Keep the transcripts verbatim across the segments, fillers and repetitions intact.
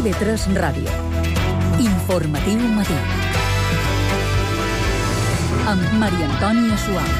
T V tres Ràdio. Informatiu matí. Amb Maria Antònia Suau.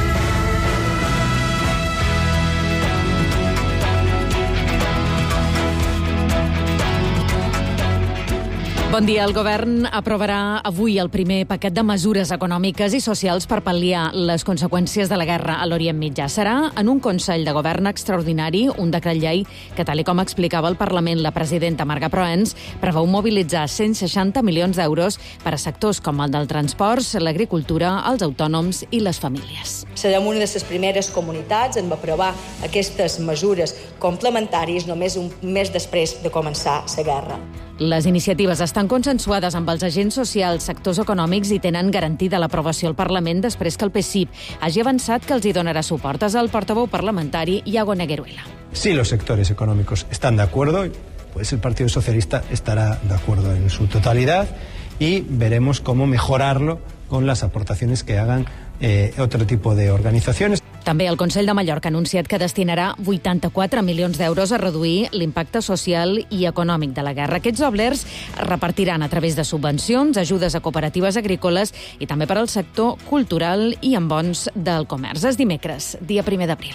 Bon dia. El govern aprovarà avui el primer paquet de mesures econòmiques i socials per pal·liar les conseqüències de la guerra a l'Orient Mitjà. Serà en un Consell de Govern extraordinari, un decret llei que, tal com explicava al Parlament la presidenta Marga Proens, preveu mobilitzar cent seixanta milions d'euros per a sectors com el del transport, l'agricultura, els autònoms i les famílies. Serem una de les primeres comunitats en aprovar aquestes mesures complementàries només un mes després de començar la guerra. Les iniciatives estan consensuades amb els agents socials, sectors econòmics i tenen garantida l'aprovació al Parlament després que el P S I P hagi avançat que els hi donarà suport. És el portaveu parlamentari Iago Negueruela. Si los sectores económicos están de acuerdo, pues el Partido Socialista estará de acuerdo en su totalidad y veremos cómo mejorarlo con las aportaciones que hagan eh, otro tipo de organizaciones. També el Consell de Mallorca ha anunciat que destinarà vuitanta-quatre milions d'euros a reduir l'impacte social i econòmic de la guerra. Aquests oblers es repartiran a través de subvencions, ajudes a cooperatives agrícoles i també per al sector cultural i en bons del comerç. És dimecres, dia primer d'abril.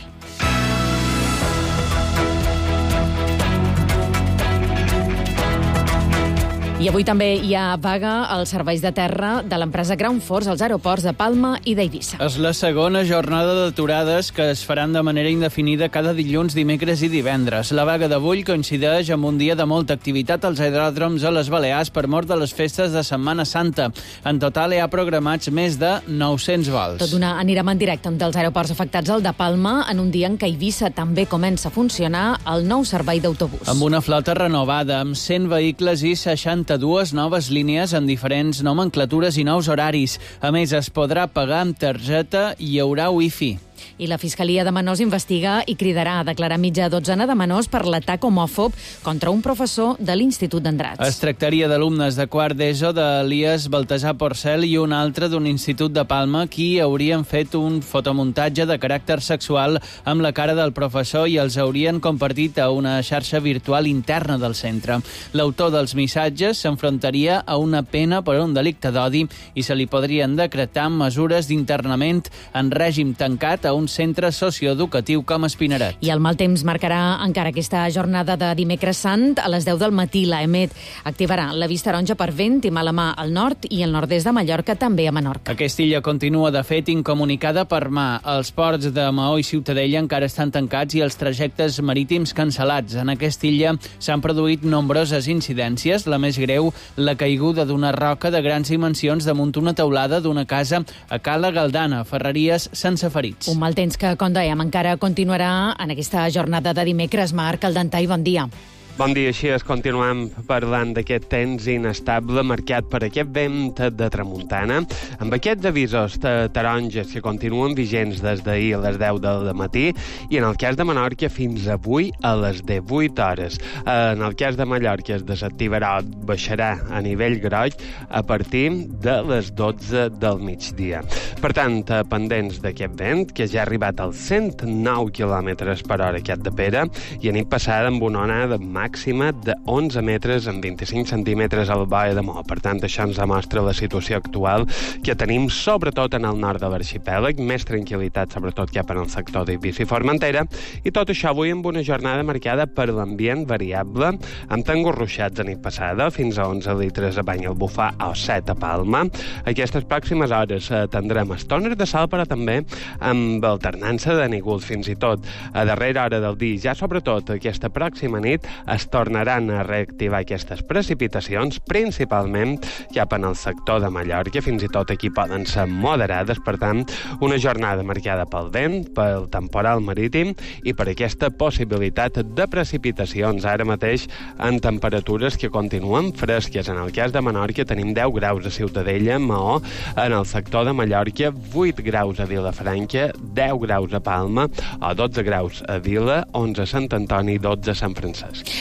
I avui també hi ha vaga als serveis de terra de l'empresa Ground Force als aeroports de Palma i d'Eivissa. És la segona jornada d'aturades que es faran de manera indefinida cada dilluns, dimecres i divendres. La vaga d'avui coincideix amb un dia de molta activitat als aeròdroms a les Balears per mort de les festes de Setmana Santa. En total hi ha programats més de nou-cents vols. Tot d'una anirem en directe un dels aeroports afectats, el de Palma, en un dia en què Eivissa també comença a funcionar el nou servei d'autobús. Amb una flota renovada, amb cent vehicles i seixanta dues noves línies en diferents nomenclatures i nous horaris. A més, es podrà pagar amb targeta i hi haurà wifi. I la Fiscalia de Menors investiga i cridarà a declarar mitja dotzena de menors per l'atac homòfob contra un professor de l'Institut d'Andratx. Es tractaria d'alumnes de quart d'ESO d'Elias Baltasar Porcel i un altre d'un institut de Palma qui haurien fet un fotomuntatge de caràcter sexual amb la cara del professor i els haurien compartit a una xarxa virtual interna del centre. L'autor dels missatges s'enfrontaria a una pena per un delicte d'odi i se li podrien decretar mesures d'internament en règim tancat a un centre socioeducatiu com Espinaret. I el mal temps marcarà encara aquesta jornada de dimecres sant. A les deu del matí la EMET activarà la vista taronja per vent i mala mà al nord i al nord-est de Mallorca, també a Menorca. Aquesta illa continua, de fet, incomunicada per mà. Els ports de Maó i Ciutadella encara estan tancats i els trajectes marítims cancel·lats. En aquesta illa s'han produït nombroses incidències, la més greu, la caiguda d'una roca de grans dimensions damunt una teulada d'una casa a Cala Galdana, Ferreries, sense ferits. Un mal temps que, com dèiem, encara continuarà en aquesta jornada de dimecres. Marc Aldentai, bon dia. Bon dia, així es continuem parlant d'aquest temps inestable marcat per aquest vent de tramuntana, amb aquests avisos taronges que continuen vigents des d'ahir a les deu del matí i en el cas de Menorca fins avui a les divuit hores. En el cas de Mallorca es desactivarà, baixarà a nivell groig a partir de les dotze del migdia. Per tant, pendents d'aquest vent, que ja ha arribat als cent nou quilòmetres per hora aquest de Pere i a nit passada amb una onada màxima de onze metres amb vint-i-cinc centímetres al Boia de Mó. Per tant, això ens demostra la situació actual que tenim sobretot en el nord de l'arxipèlag, més tranquil·litat sobretot cap en el sector d'Eivissa i Formentera, i tot això avui amb una jornada marcada per l'ambient variable, amb tangos ruixats a nit passada, fins a onze litres a Banyalbufar o set a Palma. Aquestes pròximes hores eh, tindrem estones de sol, però també amb alternança de nígols fins i tot. A darrera hora del dia, ja sobretot aquesta pròxima nit, es tornaran a reactivar aquestes precipitacions, principalment cap en el sector de Mallorca, fins i tot aquí poden ser moderades, per tant, una jornada marcada pel vent, pel temporal marítim i per aquesta possibilitat de precipitacions. Ara mateix, en temperatures que continuen fresques. En el cas de Menorca tenim deu graus a Ciutadella, Maó, en el sector de Mallorca, vuit graus a Vilafranca, deu graus a Palma, o dotze graus a Vila, onze a Sant Antoni i dotze a Sant Francesc.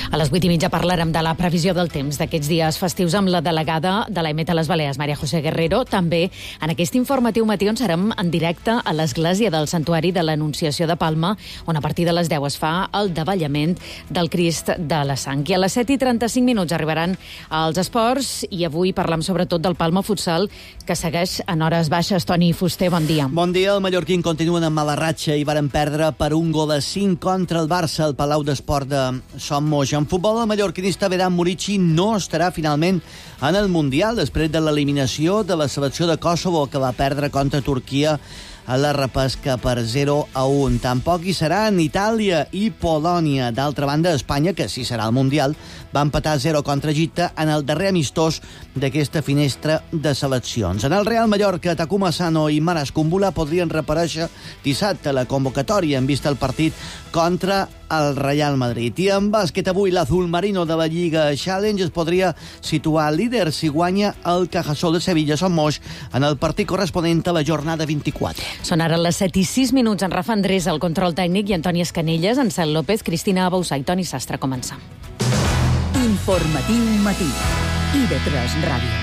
A les vuit i mitja parlarem de la previsió del temps d'aquests dies festius amb la delegada de l'A E M E T a les Balears, Maria José Guerrero. També en aquest informatiu matí on serem en directe a l'església del Santuari de l'Anunciació de Palma, on a partir de les deu es fa el davallament del Crist de la Sang. I a les set i trenta-cinc minuts arribaran els esports i avui parlam sobretot del Palma Futsal, que segueix en hores baixes. Toni Fuster, bon dia. Bon dia. El mallorquín continuen amb mala ratxa i varen perdre per un gol a cinc contra el Barça al Palau d'Esport de Son Moix. En futbol, el mallorquinista Vedan Murici no estarà finalment en el Mundial després de l'eliminació de la selecció de Kosovo, que va perdre contra Turquia a la repesca per zero a un. Tampoc hi seran Itàlia i Polònia. D'altra banda, Espanya, que sí serà al Mundial, va empatar a zero contra Egipte en el darrer amistós d'aquesta finestra de seleccions. En el Real Mallorca, Takuma Asano i Maras Kumbula podrien reaparèixer dissabte a la convocatòria en vista el partit contra el Real Madrid. I en bàsquet avui, l'Azul Marino de la Lliga Challenge es podria situar líder si guanya el Cajasol de Sevilla Son Moix en el partit corresponent a la jornada vint-i-quatre. Són ara les set i sis minuts. En Rafa Andrés, el control tècnic, i Antoni Escanelles, en Cel López, Cristina Bausà i Toni Sastre. Començam. Informatiu matí. I de tres Ràdio.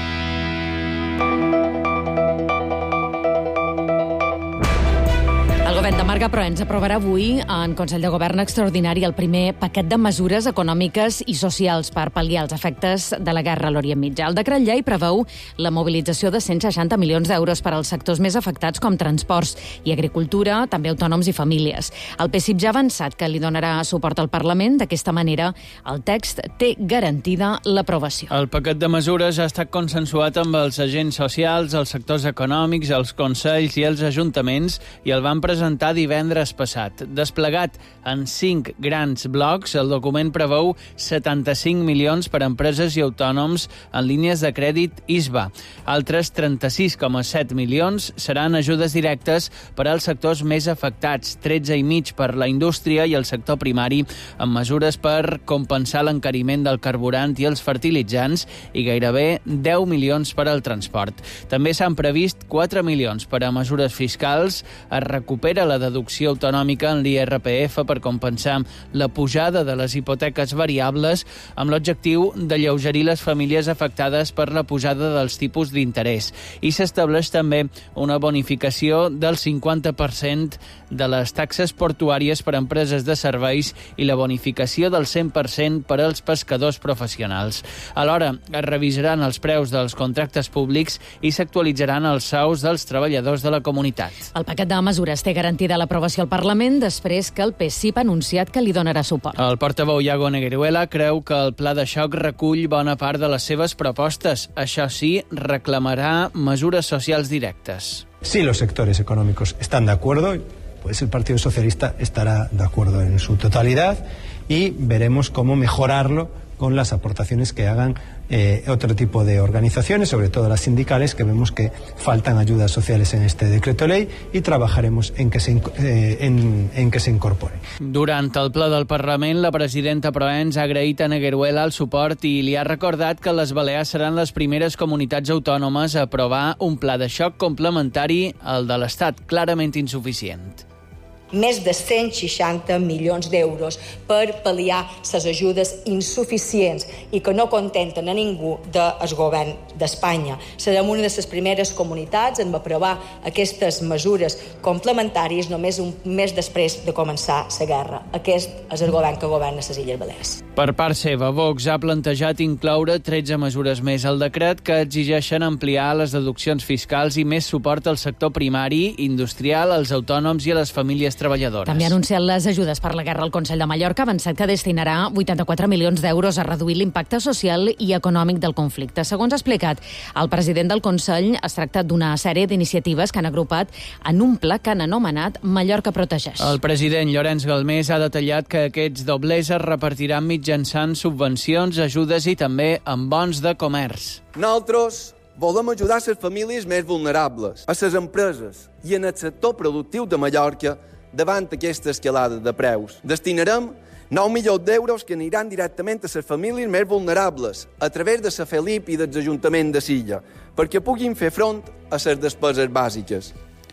El govern de Marga Proens aprovarà avui en Consell de Govern extraordinari el primer paquet de mesures econòmiques i socials per pal·liar els efectes de la guerra a l'Orient Mitjà. El decret llei preveu la mobilització de cent seixanta milions d'euros per als sectors més afectats com transports i agricultura, també autònoms i famílies. El P S I C ja ha avançat que li donarà suport al Parlament. D'aquesta manera, el text té garantida l'aprovació. El paquet de mesures ha estat consensuat amb els agents socials, els sectors econòmics, els consells i els ajuntaments i el van presentar divendres passat. Desplegat en cinc grans blocs, el document preveu setanta-cinc milions per a empreses i autònoms en línies de crèdit I S B A. Altres trenta-sis coma set milions seran ajudes directes per als sectors més afectats, tretze i mig per la indústria i el sector primari, amb mesures per compensar l'encariment del carburant i els fertilitzants i gairebé deu milions per al transport. També s'han previst quatre milions per a mesures fiscals. Es recupera la deducció autonòmica en l'I R P F per compensar la pujada de les hipoteques variables amb l'objectiu d'alleugerir les famílies afectades per la pujada dels tipus d'interès. I s'estableix també una bonificació del cinquanta per cent de les taxes portuàries per a empreses de serveis i la bonificació del cent per cent per als pescadors professionals. Alhora, es revisaran els preus dels contractes públics i s'actualitzaran els sous dels treballadors de la comunitat. El paquet de mesures té garantida l'aprovació al Parlament després que el P S I C ha anunciat que li donarà suport. El portaveu Iago Negueruela creu que el pla de xoc recull bona part de les seves propostes. Això sí, reclamarà mesures socials directes. Si los sectores económicos están de acuerdo, pues el Partido Socialista estará de acuerdo en su totalidad y veremos cómo mejorarlo con las aportaciones que hagan eh, otro tipo de organizaciones, sobre todo las sindicales, que vemos que faltan ayudas sociales en este decreto ley y trabajaremos en que se, eh, en, en que se incorpore. Durant el ple del Parlament, la presidenta Proens ha agraït a Negueruela el suport i li ha recordat que les Balears seran les primeres comunitats autònomes a aprovar un pla de xoc complementari al de l'Estat, clarament insuficient. Més de cent seixanta milions d'euros per pal·liar les ajudes insuficients i que no contenten a ningú del govern d'Espanya. Serem una de les primeres comunitats en aprovar aquestes mesures complementàries només un mes després de començar la guerra. Aquest és el govern que governa les Illes Balears. Per part seva, Vox ha plantejat incloure tretze mesures més al decret que exigeixen ampliar les deduccions fiscals i més suport al sector primari, industrial, als autònoms i a les famílies treballadores. També ha anunciat les ajudes per la guerra al Consell de Mallorca, ha avançat que destinarà vuitanta-quatre milions d'euros a reduir l'impacte social i econòmic del conflicte. Segons ha explicat el president del Consell, es tracta d'una sèrie d'iniciatives que han agrupat en un pla que han anomenat Mallorca Protegeix. El president Llorenç Galmés ha detallat que aquests doblers es repartiran mitjançant subvencions, ajudes i també amb bons de comerç. Nosaltres volem ajudar les famílies més vulnerables, a les empreses i en el sector productiu de Mallorca davant aquesta escalada de preus. Destinarem nou milions d'euros que aniran directament a les famílies més vulnerables a través de la Felip i dels Ajuntaments de Silla perquè puguin fer front a les despeses bàsiques.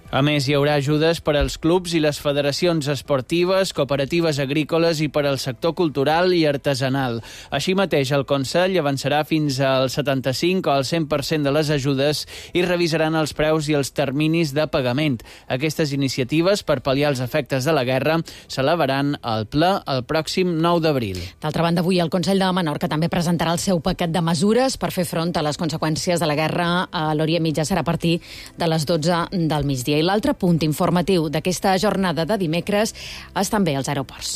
A més, hi haurà ajudes per als clubs i les federacions esportives, cooperatives agrícoles i per al sector cultural i artesanal. Així mateix, el Consell avançarà fins al setanta-cinc o al cent per cent de les ajudes i revisaran els preus i els terminis de pagament. Aquestes iniciatives, per pal·liar els efectes de la guerra, s'elevaran al ple el pròxim nou d'abril. D'altra banda, avui el Consell de Menorca també presentarà el seu paquet de mesures per fer front a les conseqüències de la guerra a l'Orient Mitjà. Serà a partir de les dotze del migdia. I l'altre punt informatiu d'aquesta jornada de dimecres és també als aeroports.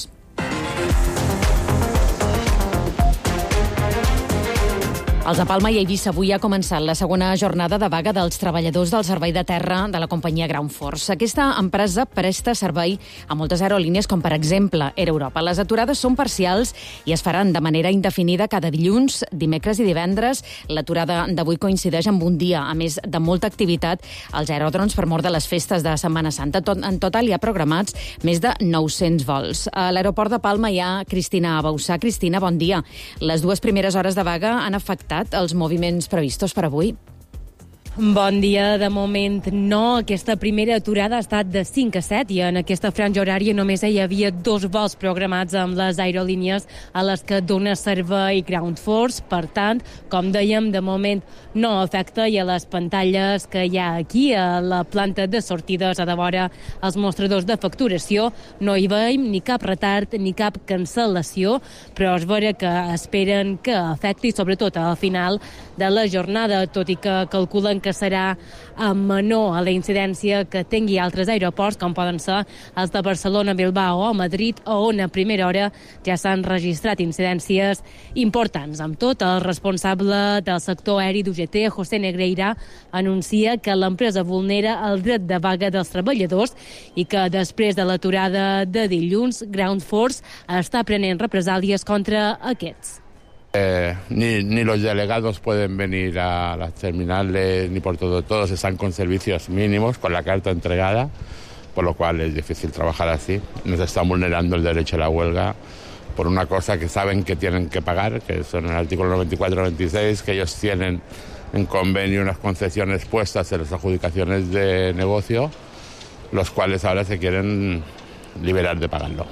Els de Palma i Eivissa avui ha començat la segona jornada de vaga dels treballadors del servei de terra de la companyia Ground Force. Aquesta empresa presta servei a moltes aerolínies, com per exemple Air Europa. Les aturades són parcials i es faran de manera indefinida cada dilluns, dimecres i divendres. L'aturada d'avui coincideix amb un dia, a més de molta activitat als aeròdroms per mort de les festes de Setmana Santa. En total hi ha programats més de nou-cents vols. A l'aeroport de Palma hi ha Cristina Abausà. Cristina, bon dia. Les dues primeres hores de vaga han afectat els moviments previstos per avui? Bon dia. De moment no. Aquesta primera aturada ha estat de cinc a set i en aquesta franja horària només hi havia dos vols programats amb les aerolínies a les que dona servei Ground Force. Per tant, com dèiem, de moment no afecta i a les pantalles que hi ha aquí a la planta de sortides a de vora els mostradors de facturació no hi veiem ni cap retard ni cap cancel·lació, però es veurà que esperen que afecti sobretot al final de la jornada, tot i que calculen que serà menor a la incidència que tingui altres aeroports, com poden ser els de Barcelona, Bilbao o Madrid, on a primera hora ja s'han registrat incidències importants. Amb tot, el responsable del sector aeri d'U G T, José Negreira, anuncia que l'empresa vulnera el dret de vaga dels treballadors i que després de l'aturada de dilluns, Ground Force està prenent represàlies contra aquests. Eh, ni, ni los delegados pueden venir a las terminales, ni por todo, todos están con servicios mínimos, con la carta entregada, por lo cual es difícil trabajar así. Nos están vulnerando el derecho a la huelga por una cosa que saben que tienen que pagar, que son el artículo noventa y cuatro noventa y seis, que ellos tienen en convenio unas concesiones puestas en las adjudicaciones de negocio, los cuales ahora se quieren liberar de pagarlo.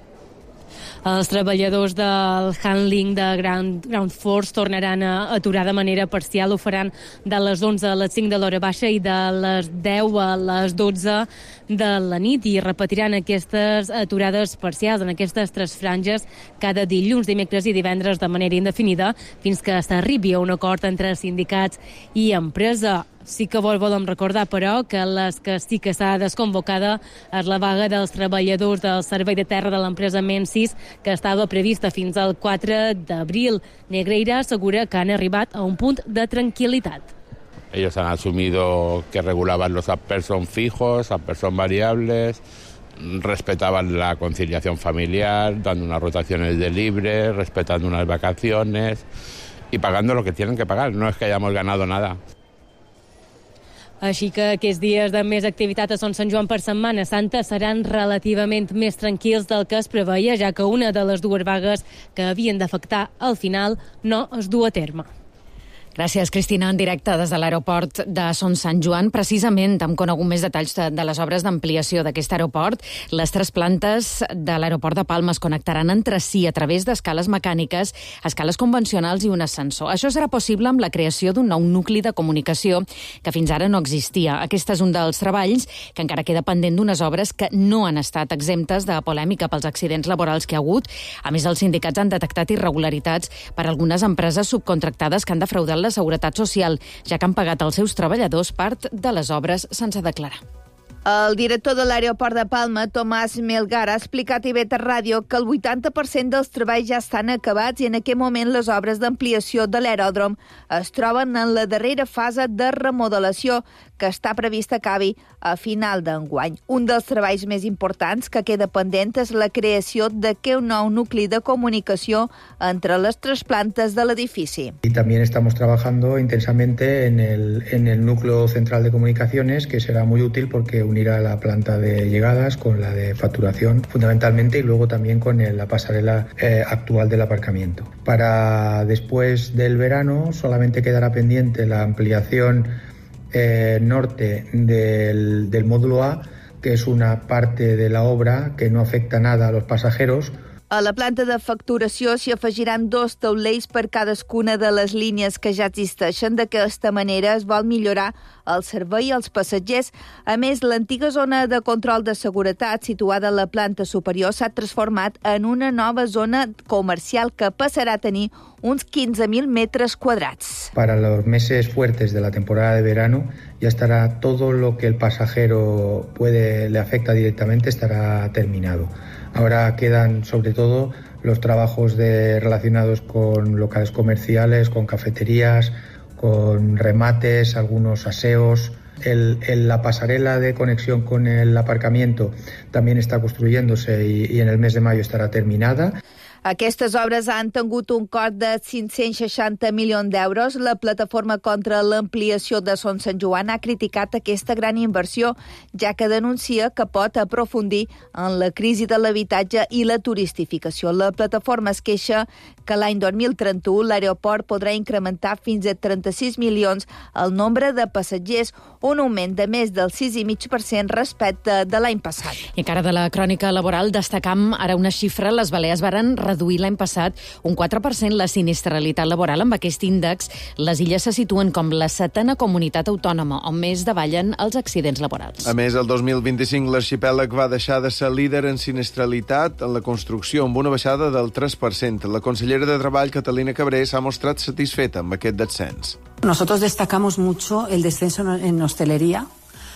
Els treballadors del handling de Ground, Ground Force tornaran a aturar de manera parcial. Ho faran de les onze a les cinc de l'hora baixa i de les deu a les dotze de la nit i repetiran aquestes aturades parcials en aquestes tres franges cada dilluns, dimecres i divendres de manera indefinida fins que s'arribi a un acord entre sindicats i empresa. Sí que volem recordar, però, que les que sí que s'ha desconvocada és la vaga dels treballadors del servei de terra de l'empresa Mensis, que estava prevista fins al quatre d'abril. Negreira assegura que han arribat a un punt de tranquil·litat. Ellos han asumido que regulaban los up-person fijos, up-person variables, respetaban la conciliación familiar, dando unas rotaciones de libre, respetando unas vacaciones y pagando lo que tienen que pagar. No es que hayamos ganado nada. Així que aquests dies de més activitat a Son Sant Joan per Setmana Santa seran relativament més tranquils del que es preveia, ja que una de les dues vagues que havien d'afectar al final no es du a terme. Gràcies, Cristina. En directe des de l'aeroport de Son Sant Joan. Precisament hem conegut més detalls de, de les obres d'ampliació d'aquest aeroport. Les tres plantes de l'aeroport de Palma es connectaran entre si a través d'escales mecàniques, escales convencionals i un ascensor. Això serà possible amb la creació d'un nou nucli de comunicació que fins ara no existia. Aquest és un dels treballs que encara queda pendent d'unes obres que no han estat exemptes de polèmica pels accidents laborals que hi ha hagut. A més, els sindicats han detectat irregularitats per algunes empreses subcontractades que han defraudat la Seguretat Social, ja que han pagat als seus treballadors part de les obres sense declarar. El director de l'aeroport de Palma, Tomàs Melgar, ha explicat a I V tres Ràdio que el vuitanta per cent dels treballs ja estan acabats i en aquest moment les obres d'ampliació de l'aeròdrom es troben en la darrera fase de remodelació que està prevista acabi a final d'enguany. Un dels treballs més importants que queda pendent és la creació d'aquest nou nucli de comunicació entre les tres plantes de l'edifici. Y también estamos trabajando intensamente en el, en el núcleo central de comunicaciones, que será muy útil porque unirá la planta de llegadas con la de facturación fundamentalmente y luego también con el, la pasarela eh, actual del aparcamiento. Para después del verano solamente quedará pendiente la ampliación eh, norte del, del módulo A, que es una parte de la obra que no afecta nada a los pasajeros. A la planta de facturació s'hi afegiran dos taulells per cadascuna de les línies que ja existeixen. D'aquesta manera es vol millorar el servei als passatgers. A més, l'antiga zona de control de seguretat situada a la planta superior s'ha transformat en una nova zona comercial que passarà a tenir uns quinze mil metres quadrats. Para los meses fuertes de la temporada de verano ya estará todo lo que el pasajero puede le afecta directamente, estará terminado. Ahora quedan sobre todo los trabajos de, relacionados con locales comerciales, con cafeterías, con remates, algunos aseos. El, el, la pasarela de conexión con el aparcamiento también está construyéndose y, y en el mes de mayo estará terminada. Aquestes obres han tingut un cost de cinc-cents seixanta milions d'euros. La plataforma contra l'ampliació de Son Sant Joan ha criticat aquesta gran inversió, ja que denuncia que pot aprofundir en la crisi de l'habitatge i la turistificació. La plataforma es queixa que l'any dos mil trenta-u l'aeroport podrà incrementar fins a trenta-sis milions el nombre de passatgers, un augment de més del sis coma cinc per cent respecte de l'any passat. I encara de la crònica laboral destacam ara una xifra. Les Balears varen reduir l'any passat un quatre per cent la sinistralitat laboral. Amb aquest índex, les illes se situen com la setena comunitat autònoma on més davallen els accidents laborals. A més, el dos mil vint-i-cinc l'arxipèlag va deixar de ser líder en sinistralitat en la construcció, amb una baixada del tres per cent. La consellera de Treball, Catalina Cabré, s'ha mostrat satisfeta amb aquest descens. Nosotros destacamos mucho el descenso en hostelería.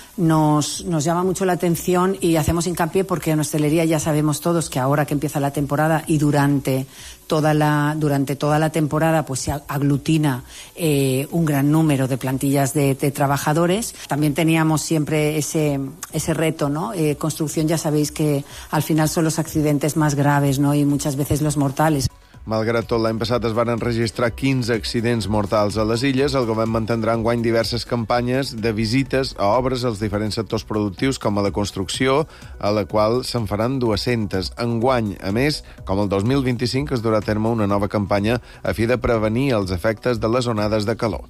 Nos, nos llama mucho la atención y hacemos hincapié porque en hostelería ya sabemos todos que ahora que empieza la temporada y durante toda la, durante toda la temporada pues se aglutina eh, un gran número de plantillas de, de trabajadores. También teníamos siempre ese, ese reto, ¿no? Eh, construcción, ya sabéis que al final son los accidentes más graves, ¿no? Y muchas veces los mortales. Malgrat tot, l'any passat es van registrar quinze accidents mortals a les illes. El govern mantindrà enguany diverses campanyes de visites a obres als diferents sectors productius, com a la construcció, a la qual se'n faran dues-centes. Enguany, a més, com el dos mil vint-i-cinc, es durà a terme una nova campanya a fi de prevenir els efectes de les onades de calor.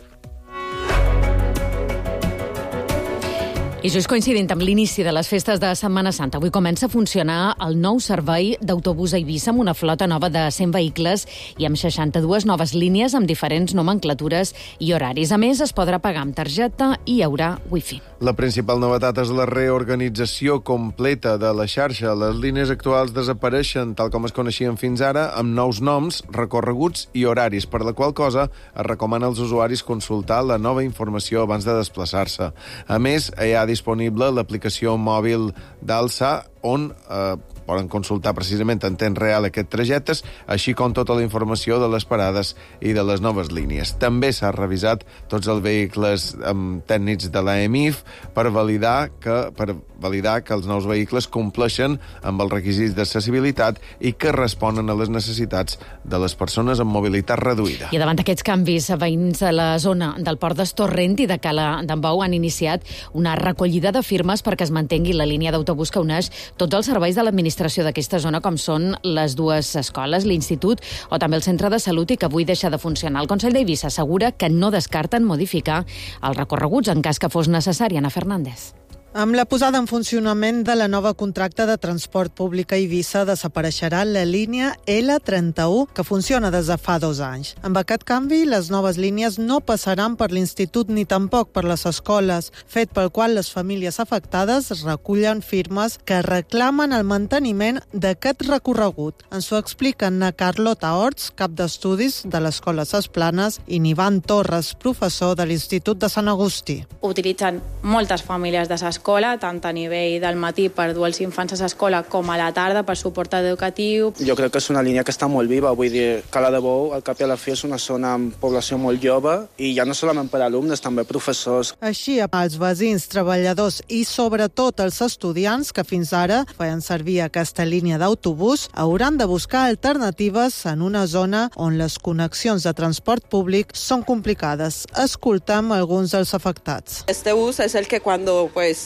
I just coincidint amb l'inici de les festes de Setmana Santa, avui comença a funcionar el nou servei d'autobús a Eivissa amb una flota nova de cent vehicles i amb seixanta-dues noves línies amb diferents nomenclatures i horaris. A més, es podrà pagar amb targeta i hi haurà wifi. La principal novetat és la reorganització completa de la xarxa. Les línies actuals desapareixen tal com es coneixien fins ara, amb nous noms, recorreguts i horaris, per la qual cosa es recomana als usuaris consultar la nova informació abans de desplaçar-se. A més, hi ha disponible l'aplicació mòbil d'Alsa, on eh, poden consultar precisament en temps real aquests trajectes, així com tota la informació de les parades i de les noves línies. També s'ha revisat tots els vehicles amb tècnics de l'A M I F per validar que, per validar que els nous vehicles compleixen amb els requisits d'accessibilitat i que responen a les necessitats de les persones amb mobilitat reduïda. I davant d'aquests canvis, veïns de la zona del Port d'Estorrent i de Cala d'en Bou han iniciat una recollida de firmes perquè es mantengui la línia d'autobús que uneix tots els serveis de l'administració d'aquesta zona, com són les dues escoles, l'institut o també el centre de salut, i que avui deixa de funcionar. El Consell d'Eivissa assegura que no descarten modificar els recorreguts en cas que fos necessari. Ana Fernández. Amb la posada en funcionament de la nova contracte de transport públic a Eivissa desapareixerà la línia L trenta-u, que funciona des de fa dos anys. Amb aquest canvi, les noves línies no passaran per l'institut ni tampoc per les escoles, fet pel qual les famílies afectades recullen firmes que reclamen el manteniment d'aquest recorregut. Ens ho expliquen a Carlota Horts, cap d'estudis de l'Escola Ses Planes, i Nivan Torres, professor de l'Institut de Sant Agustí. Utilitzen moltes famílies de ses escola, tant a nivell del matí per dur els infants a l'escola com a la tarda per suport educatiu. Jo crec que és una línia que està molt viva, vull dir, Cala de Bou, al cap i a la fi, és una zona amb població molt jove i ja no solament per alumnes, també professors. Així, els veïns, treballadors i sobretot els estudiants que fins ara feien servir aquesta línia d'autobús hauran de buscar alternatives en una zona on les connexions de transport públic són complicades. Escoltem alguns dels afectats. Este bus es el que cuando pues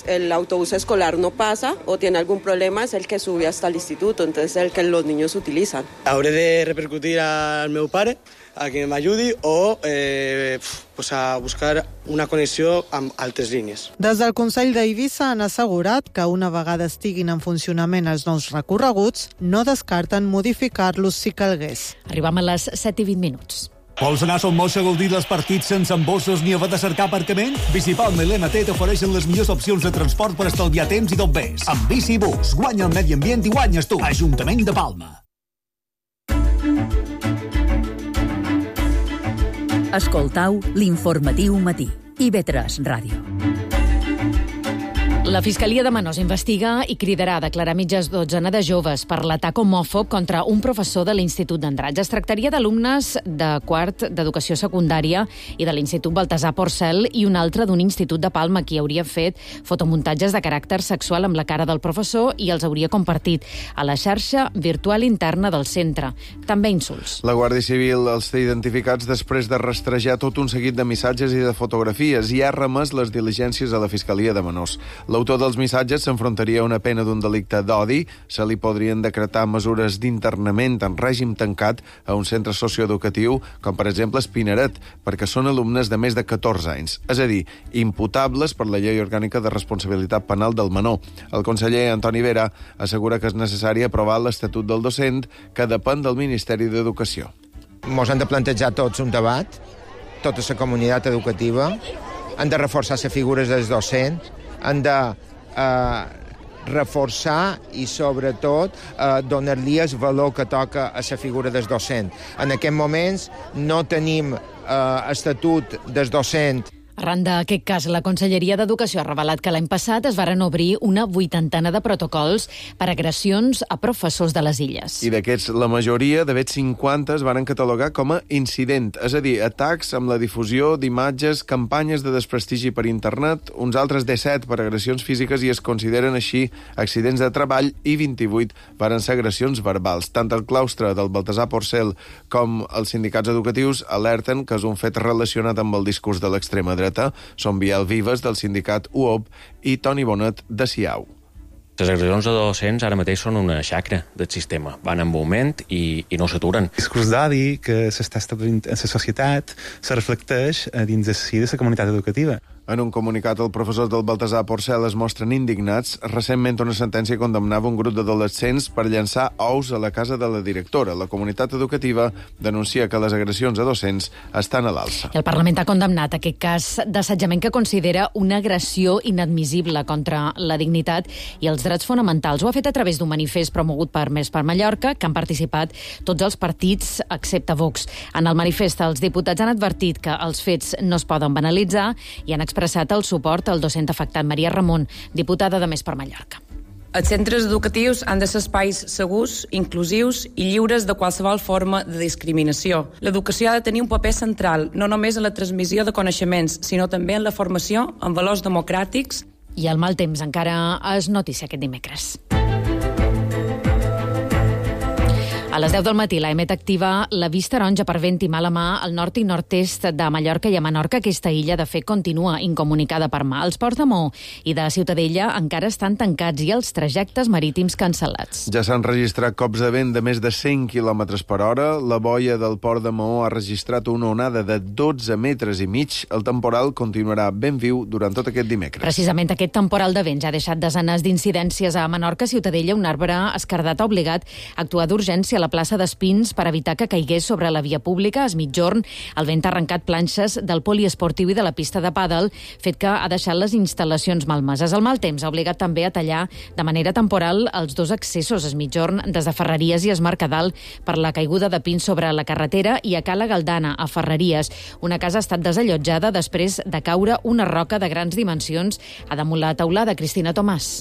el autobús escolar no pasa o tiene algún problema, es el que sube hasta el instituto, entonces es el que los niños utilizan. Hauré de repercutir al meu pare a que m'ajudi o eh, pues a buscar una connexió amb altres línies. Des del Consell d'Eivissa han assegurat que una vegada estiguin en funcionament els nous recorreguts, no descarten modificar-los si calgués. Arribem a les set i vint minuts. Vols anar a Son Moix a gaudir dels partits sense embossos ni haver de cercar aparcament? Bicipalma i l'M T t'ofereixen les millors opcions de transport per estalviar temps i tot bé. Amb Bicibus, guanya el medi ambient i guanyes tu. Ajuntament de Palma. Escoltau l'informatiu matí. I ve tres Ràdio. La Fiscalia de Menors investiga i cridarà a declarar mitges dotzena de joves per l'atac homòfob contra un professor de l'Institut d'Andratx. Es tractaria d'alumnes de quart d'educació secundària i de l'Institut Baltasar Porcel i un altre d'un institut de Palma, qui hauria fet fotomuntatges de caràcter sexual amb la cara del professor i els hauria compartit a la xarxa virtual interna del centre. També insults. La Guàrdia Civil els té identificats després de rastrejar tot un seguit de missatges i de fotografies i ha remès les diligències a la Fiscalia de Menors. L'autor dels missatges s'enfrontaria a una pena d'un delicte d'odi. Se li podrien decretar mesures d'internament en règim tancat a un centre socioeducatiu, com per exemple Espinaret, perquè són alumnes de més de catorze anys. És a dir, imputables per la Llei Orgànica de Responsabilitat Penal del Menor. El conseller Antoni Vera assegura que és necessari aprovar l'Estatut del Docent, que depèn del Ministeri d'Educació. Mos han de plantejar tots un debat, tota la comunitat educativa, han de reforçar les figures dels docents, han de eh, reforçar i, sobretot, eh, donar-li el valor que toca a la figura del docent. En aquests moments no tenim eh, estatut del docent. Arran d'aquest cas, la Conselleria d'Educació ha revelat que l'any passat es varen obrir una vuitantena de protocols per agressions a professors de les illes. I d'aquests, la majoria, de fet cinquanta, es varen catalogar com a incident, és a dir, atacs amb la difusió d'imatges, campanyes de desprestigi per internet, uns altres disset per agressions físiques i es consideren així accidents de treball i vint-i-vuit varen ser agressions verbals. Tant el claustre del Baltasar Porcel com els sindicats educatius alerten que és un fet relacionat amb el discurs de l'extrema dreta. Són Biel Vives, del sindicat U O P, i Toni Bonet, de SIAU. Les agressions a docents ara mateix són una xacra del sistema. Van en moment i, i no s'aturen. El discurs d'odi que s'està establint en la societat se reflecteix dins de si de la comunitat educativa. En un comunicat, els professors del Baltasar Porcel es mostren indignats. Recentment, una sentència condemnava un grup d'adolescents per llançar ous a la casa de la directora. La comunitat educativa denuncia que les agressions a docents estan a l'alça. El Parlament ha condemnat aquest cas d'assetjament que considera una agressió inadmissible contra la dignitat i els drets fonamentals. Ho ha fet a través d'un manifest promogut per Més per Mallorca, que han participat tots els partits excepte Vox. En el manifest, els diputats han advertit que els fets no es poden banalitzar i han expressat el suport al docent afectat. Maria Ramon, diputada de Més per Mallorca. Els centres educatius han de ser espais segurs, inclusius i lliures de qualsevol forma de discriminació. L'educació ha de tenir un paper central, no només en la transmissió de coneixements, sinó també en la formació en valors democràtics. I el mal temps encara és notícia aquest dimecres. A les deu del matí, l'A E M E T activa l'avís taronja per vent i mala mà al nord i nord-est de Mallorca i a Menorca. Aquesta illa, de fet, continua incomunicada per mà. Els ports de Maó i de Ciutadella encara estan tancats i els trajectes marítims cancel·lats. Ja s'han registrat cops de vent de més de cent quilòmetres per hora. La boia del port de Maó ha registrat una onada de dotze metres i mig. El temporal continuarà ben viu durant tot aquest dimecres. Precisament aquest temporal de vents ha deixat desenes d'incidències a Menorca. Ciutadella, un arbre escardat ha obligat a actuar d'urgència a la plaça d'Espins per evitar que caigués sobre la via pública. A mitjorn, el vent ha arrencat planxes del poliesportiu i de la pista de pàdel, fet que ha deixat les instal·lacions malmeses. El mal temps ha obligat també a tallar de manera temporal els dos accessos a mitjorn des de Ferreries i Es Mercadal per la caiguda de pins sobre la carretera i a Cala Galdana, a Ferreries. Una casa ha estat desallotjada després de caure una roca de grans dimensions a damunt la teulada. Cristina Tomàs.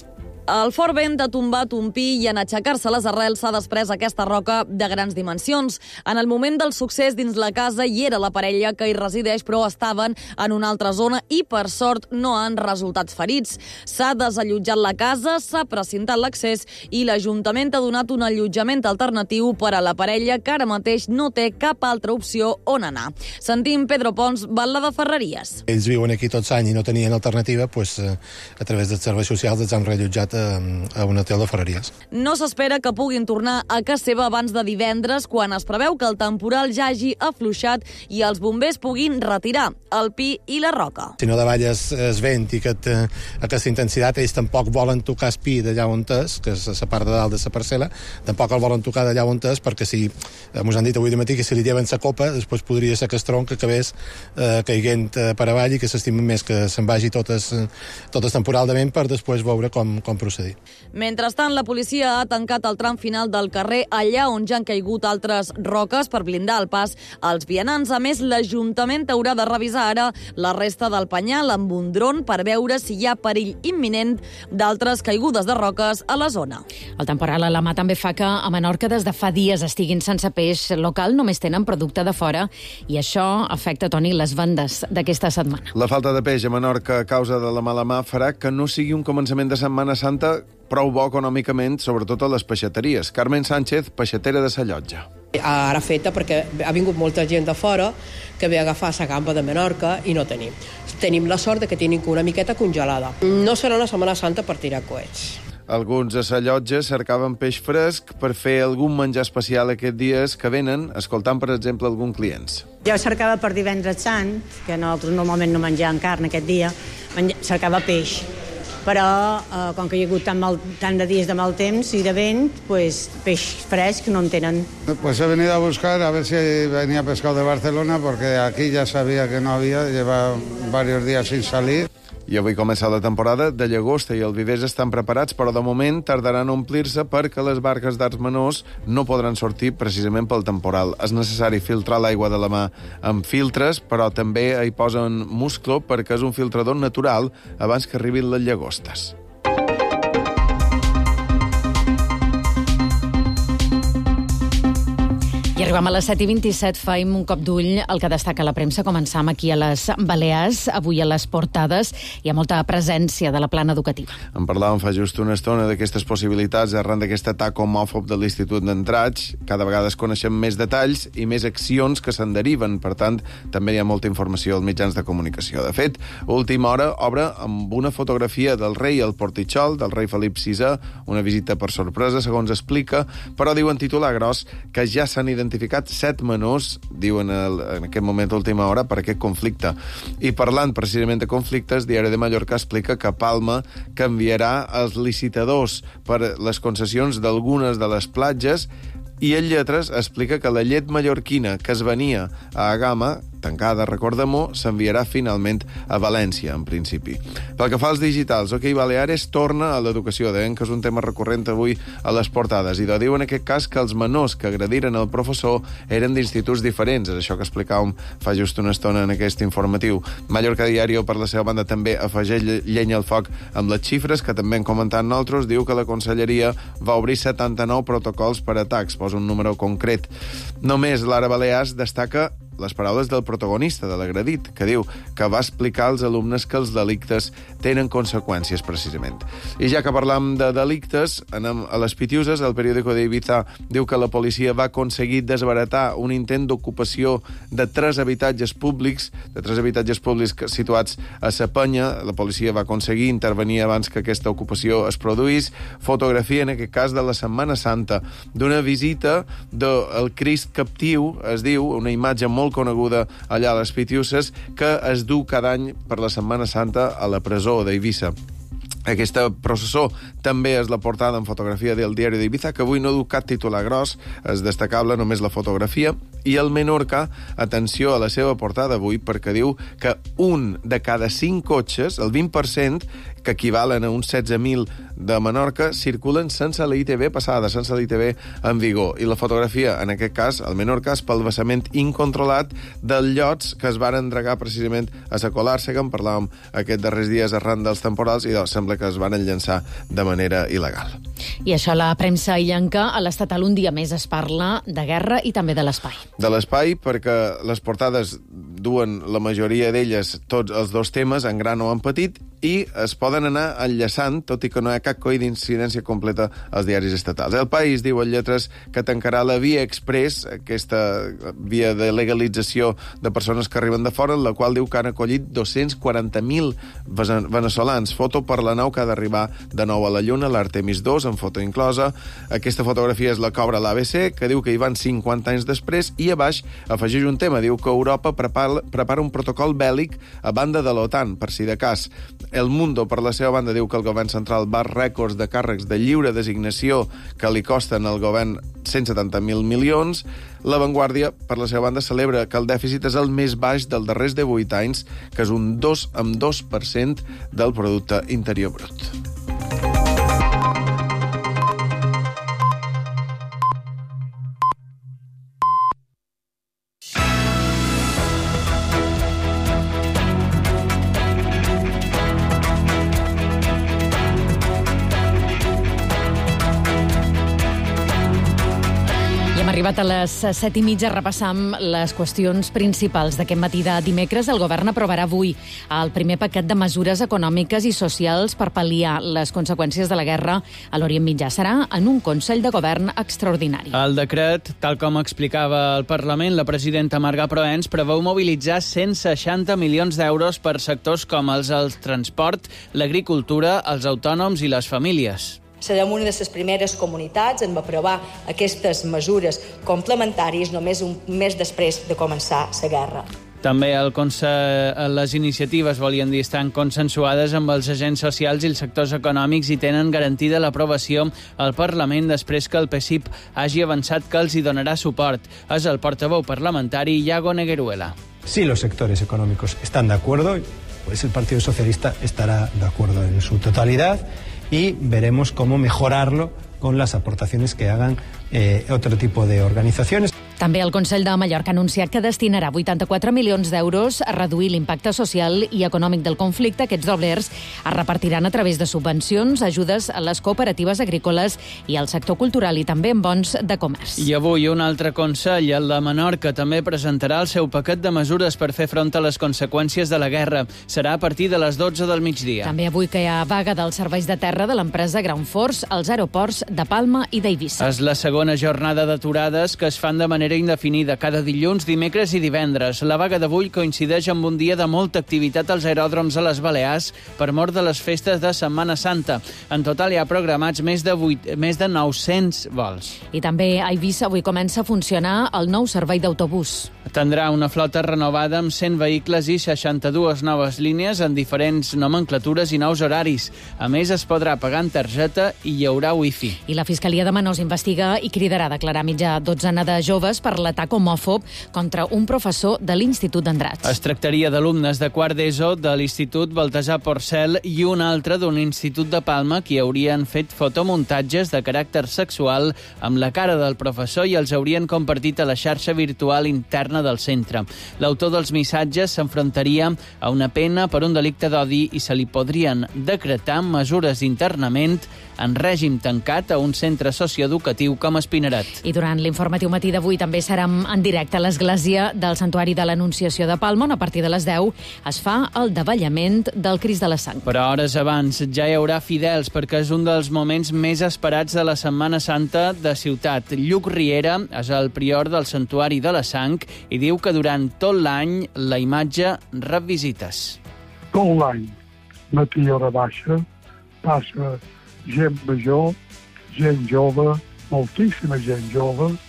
El fort vent ha tombat un pi i en aixecar-se les arrels s'ha desprès aquesta roca de grans dimensions. En el moment del succés dins la casa hi era la parella que hi resideix, però estaven en una altra zona i, per sort, no han resultat ferits. S'ha desallotjat la casa, s'ha precintat l'accés i l'Ajuntament ha donat un allotjament alternatiu per a la parella que ara mateix no té cap altra opció on anar. Sentim Pedro Pons, batlle de Ferreries. Ells viuen aquí tots anys i no tenien alternativa, doncs, a través dels serveis socials els han reallotjat a, a un hotel de Ferreries. No s'espera que puguin tornar a casa seva abans de divendres, quan es preveu que el temporal ja hagi afluixat i els bombers puguin retirar el pi i la roca. Si no davall es, es vent i aquest, aquesta intensitat, ells tampoc volen tocar el pi d'allà on és, que és la part de dalt de la parcel·la, tampoc el volen tocar d'allà on és, perquè si, ens han dit avui de matí que si li lleven la copa, després podria ser que el tronc acabés eh, caiguent eh, per avall i que s'estimen més que se'n vagi tot el, tot el temporal de vent per després veure com, com procedir. Mentrestant, la policia ha tancat el tram final del carrer allà on ja han caigut altres roques per blindar el pas als vianants. A més, l'Ajuntament haurà de revisar ara la resta del penyal amb un dron per veure si hi ha perill imminent d'altres caigudes de roques a la zona. El temporal a la mà també fa que a Menorca des de fa dies estiguin sense peix local, només tenen producte de fora i això afecta, Toni, les vendes d'aquesta setmana. La falta de peix a Menorca a causa de la mala mà farà que no sigui un començament de Setmana Santa prou bo econòmicament, sobretot a les peixateries. Carmen Sánchez, peixatera de Sa Llotja. Ara feta perquè ha vingut molta gent de fora que ve a agafar la gamba de Menorca i no tenim. Tenim la sort de que tenim una miqueta congelada. No serà una Setmana Santa per tirar coets. Alguns a Sa Llotja cercaven peix fresc per fer algun menjar especial aquests dies que venen, escoltant, per exemple, alguns clients. Jo cercava per divendres sant, que nosaltres normalment no menjàvem carn aquest dia, cercava peix. Però, eh, com que hi ha hagut tant, mal, tant de dies de mal temps i de vent, pues, peix fresc no en tenen. Pues he venido a buscar a ver si venía pescado de Barcelona, porque aquí ya sabía que no había, lleva varios días sin salir. I avui comença la temporada de llagosta i els vivers estan preparats, però de moment tardaran a omplir-se perquè les barques d'arts menors no podran sortir precisament pel temporal. És necessari filtrar l'aigua de la mà amb filtres, però també hi posen musclo perquè és un filtrador natural abans que arribin les llagostes. I arribem a les set i vint-i-set, faim un cop d'ull al que destaca la premsa. Començam aquí a les Balears. Avui a les portades hi ha molta presència de la plana educativa. En parlàvem fa just una estona d'aquestes possibilitats arran d'aquest atac homòfob de l'Institut d'Entrats. Cada vegada es coneixen més detalls i més accions que se'n deriven. Per tant, també hi ha molta informació als mitjans de comunicació. De fet, última hora obre amb una fotografia del rei al Portitxol, del rei Felip sisè, una visita per sorpresa, segons explica, però diuen titular gros que ja s'han identificat identificat set menors, diuen el, en aquest moment última hora, per aquest conflicte. I parlant precisament de conflictes, Diari de Mallorca explica que Palma canviarà els licitadors per les concessions d'algunes de les platges i en lletres explica que la llet mallorquina que es venia a Agama, tancada, recordem-ho, s'enviarà finalment a València, en principi. Pel que fa als digitals, OK Baleares torna a l'educació, deien que és un tema recurrent avui a les portades, i diu en aquest cas que els menors que agrediren el professor eren d'instituts diferents, és això que explicàvem fa just una estona en aquest informatiu. Mallorca Diario, per la seva banda, també afegeix llenya al foc amb les xifres, que també hem comentat nosaltres, diu que la Conselleria va obrir setanta-nou protocols per atacs, posa un número concret. Només l'Ara Balears destaca les paraules del protagonista, de l'agredit, que diu que va explicar als alumnes que els delictes tenen conseqüències, precisament. I ja que parlam de delictes, anem a les Pitiuses. El periòdico d'Ibiza diu que la policia va aconseguir desbaratar un intent d'ocupació de tres habitatges públics, de tres habitatges públics situats a Sa Penya. La policia va aconseguir intervenir abans que aquesta ocupació es produís. Fotografia, en aquest cas, de la Setmana Santa, d'una visita del Crist captiu, es diu, una imatge molt coneguda allà a les Pitiuses, que es du cada any per la Setmana Santa a la presó d'Eivissa. Aquesta processó també és la portada en fotografia del Diari d'Ibiza, que avui no du cap titular gros, és destacable només la fotografia, i el Menorca, atenció a la seva portada avui, perquè diu que un de cada cinc cotxes, el vint per cent, que equivalen a uns setze mil de Menorca, circulen sense la I T B passada, sense la I T B en vigor. I la fotografia, en aquest cas, al Menorca, és pel vessament incontrolat dels llots que es van entregar precisament a la Colàrsega, en parlàvem aquests darrers dies arran dels temporals, i doncs, sembla que es van llançar de manera il·legal. I això, la premsa illenca, a l'estatal un dia més es parla de guerra i també de l'espai. De l'espai, perquè les portades duen la majoria d'elles tots els dos temes, en gran o en petit, i es poden anar enllaçant, tot i que no hi ha cap coincidència completa als diaris estatals. El País diu en lletres que tancarà la via express, aquesta via de legalització de persones que arriben de fora, en la qual diu que han acollit dos-cents quaranta mil veneçolans. Foto per la nau que ha d'arribar de nou a la Lluna, l'Artemis dos, en foto inclosa. Aquesta fotografia és la que obre l'A B C, que diu que hi van cinquanta anys després, i a baix afegeix un tema, diu que Europa prepara, prepara un protocol bèl·lic a banda de l'OTAN, per si de cas. El Mundo, per la seva banda, diu que el govern central va rècords de càrrecs de lliure designació que li costen al govern cent setanta mil milions. La Vanguardia, per la seva banda, celebra que el dèficit és el més baix dels darrers divuit anys, que és un dos coma dos per cent del producte interior brut. Arribat a les set i mitja, repassam les qüestions principals d'aquest matí de dimecres. El govern aprovarà avui el primer paquet de mesures econòmiques i socials per pal·liar les conseqüències de la guerra a l'Orient Mitjà. Serà en un Consell de Govern extraordinari. El decret, tal com explicava el Parlament, la presidenta Marga Proens preveu mobilitzar cent seixanta milions d'euros per sectors com els del transport, l'agricultura, els autònoms i les famílies. Serem una de les primeres comunitats en aprovar aquestes mesures complementàries només un mes després de començar la guerra. També el conse- les iniciatives, volien dir, estan consensuades amb els agents socials i els sectors econòmics i tenen garantida l'aprovació al Parlament després que el P S I P hagi avançat que els hi donarà suport. És el portaveu parlamentari Iago Negueruela. Si los sectores económicos están de acuerdo, pues el Partido Socialista estará de acuerdo en su totalidad y veremos cómo mejorarlo con las aportaciones que hagan eh, otro tipo de organizaciones. També el Consell de Mallorca ha anunciat que destinarà vuitanta-quatre milions d'euros a reduir l'impacte social i econòmic del conflicte. Aquests doblers es repartiran a través de subvencions, ajudes a les cooperatives agrícoles i al sector cultural i també en bons de comerç. I avui un altre Consell, el de Menorca, també presentarà el seu paquet de mesures per fer front a les conseqüències de la guerra. Serà a partir de les dotze del migdia. També avui que hi ha vaga dels serveis de terra de l'empresa Ground Force als aeroports de Palma i d'Eivissa. És la segona jornada d'aturades que es fan de manera indefinida cada dilluns, dimecres i divendres. La vaga d'avui coincideix amb un dia de molta activitat als aeròdroms a les Balears per mort de les festes de Setmana Santa. En total hi ha programats més de, vuit, més de nou-cents vols. I també a Eivissa avui comença a funcionar el nou servei d'autobús. Tindrà una flota renovada amb cent vehicles i seixanta-dues noves línies en diferents nomenclatures i nous horaris. A més, es podrà pagar en targeta i hi haurà wifi. I la Fiscalia de Menors investiga i cridarà a declarar mitja dotzena de joves per l'atac homòfob contra un professor de l'Institut d'Andratx. Es tractaria d'alumnes de quart d'ESO de l'Institut Baltasar Porcel i un altre d'un institut de Palma que haurien fet fotomuntatges de caràcter sexual amb la cara del professor i els haurien compartit a la xarxa virtual interna del centre. L'autor dels missatges s'enfrontaria a una pena per un delicte d'odi i se li podrien decretar mesures d'internament en règim tancat a un centre socioeducatiu com Espinaret. I durant l'informatiu matí d'avui també serem en directe a l'església del Santuari de l'Anunciació de Palma, on a partir de les deu es fa el davallament del Crist de la Sang. Però hores abans ja hi haurà fidels perquè és un dels moments més esperats de la Setmana Santa de ciutat. Lluc Riera és el prior del Santuari de la Sang i diu que durant tot l'any la imatge rep visites. Tot l'any, matí hora baixa, passa gent major, gent jove, moltíssima gent jove.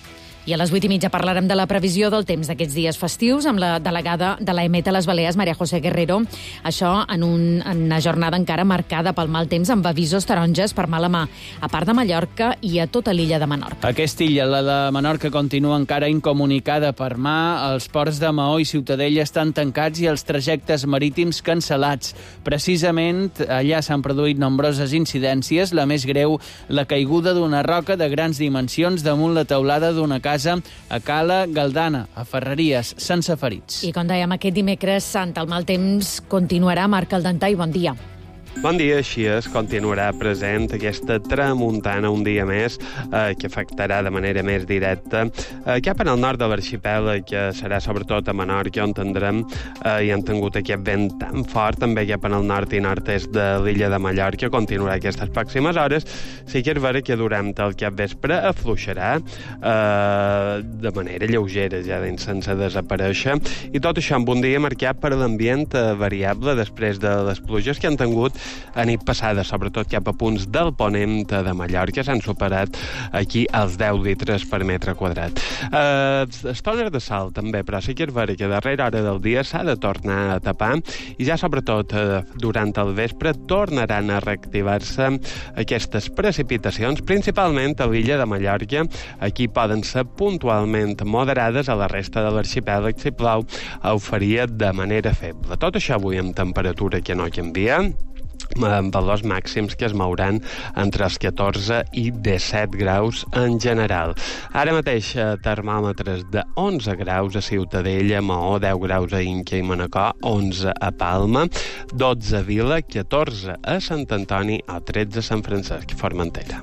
I a les vuit i mitja parlarem de la previsió del temps d'aquests dies festius amb la delegada de l'A E M E T a les Balears, Maria José Guerrero. Això en, un, en una jornada encara marcada pel mal temps amb avisos taronges per mala mà, a part de Mallorca i a tota l'illa de Menorca. Aquesta illa, la de Menorca, continua encara incomunicada per mà. Els ports de Maó i Ciutadella estan tancats i els trajectes marítims cancel·lats. Precisament allà s'han produït nombroses incidències, la més greu, la caiguda d'una roca de grans dimensions damunt la teulada d'una casa a Cala Galdana, a Ferreries, sense ferits. I com dèiem, aquest dimecres sant, el mal temps continuarà. Marc Aldentai, bon dia. Bon dia, així és, continuarà present aquesta tramuntana un dia més eh, que afectarà de manera més directa eh, cap en el nord de l'arxipèlag, que serà sobretot a Menorca, on tindrem eh, i han tingut aquest vent tan fort, també cap en el nord i nord-est de l'illa de Mallorca, continuarà aquestes pròximes hores. Sí que és vera que durant el capvespre afluixarà eh, de manera lleugera, ja dins sense desaparèixer, i tot això amb un dia marcat per l'ambient eh, variable després de les pluges que han tingut a nit passada, sobretot cap a punts del ponent de Mallorca. S'han superat aquí els deu litres per metre quadrat. Eh, estones de sol també, però sí que és vera que a darrera hora del dia s'ha de tornar a tapar i ja sobretot eh, durant el vespre tornaran a reactivar-se aquestes precipitacions, principalment a l'illa de Mallorca. Aquí poden ser puntualment moderades, a la resta de l'arxipèlag, si plou, ho faria de manera feble. Tot això avui amb temperatura que no canvia, amb valors màxims que es mouran entre els catorze i disset graus en general. Ara mateix termòmetres de onze graus a Ciutadella, Maó, deu graus a Inca i Manacor, onze a Palma, dotze a Vila, catorze a Sant Antoni o tretze a Sant Francesc, Formentera.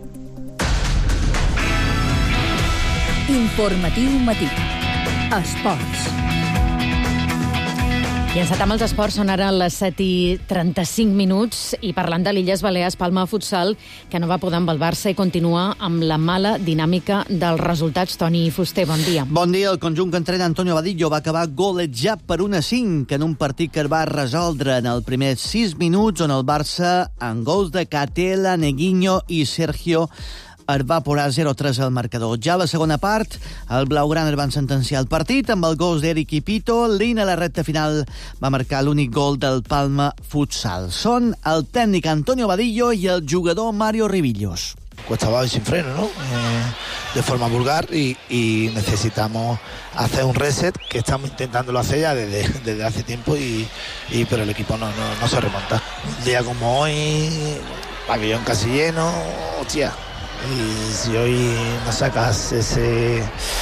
Informatiu matí. Esports. I encetam els esports, són ara les set i trenta-cinc minuts i parlant de l'Illes Balears, Palma Futsal, que no va poder amb el Barça i continua amb la mala dinàmica dels resultats. Toni Fuster, bon dia. Bon dia. El conjunt que entrena Antonio Vadillo va acabar golejat per un a cinc en un partit que es va resoldre en els primers sis minuts, on el Barça, amb gols de Catela, Neguinho i Sergio, es va posar zero a tres al marcador. Ja a la segona part, el blaugrana van sentenciar el partit amb el gol d'Eric i Pito. Lina a la recta final va marcar l'únic gol del Palma Futsal. Són el tècnic Antonio Vadillo i el jugador Mario Ribillos. Cuesta abajo y sin freno, ¿no? Eh, de forma vulgar y, y necesitamos hacer un reset que estamos intentándolo hacer ya desde, desde hace tiempo y, y pero el equipo no, no, no se remonta. Un día como hoy, pabellón casi lleno, hostia. Y si hoy no sacas ese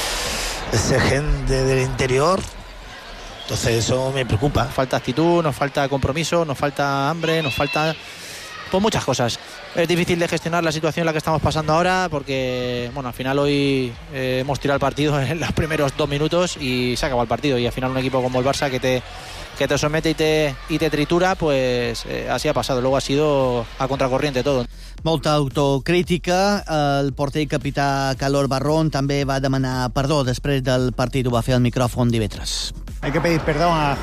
ese gen de, del interior, entonces eso me preocupa. Falta actitud, nos falta compromiso, nos falta hambre, nos falta pues muchas cosas. Es difícil de gestionar la situación en la que estamos pasando ahora porque, bueno, al final hoy eh, hemos tirado el partido en los primeros dos minutos y se acabó el partido, y al final un equipo como el Barça que te que te somete y te, y te tritura, pues eh, así ha pasado. Luego ha sido a contracorriente todo. Molta autocrítica. El porter i capità Calor Barrón també va demanar perdó després del partit. Ho va fer al micròfon divendres. Hay que pedir perdón a,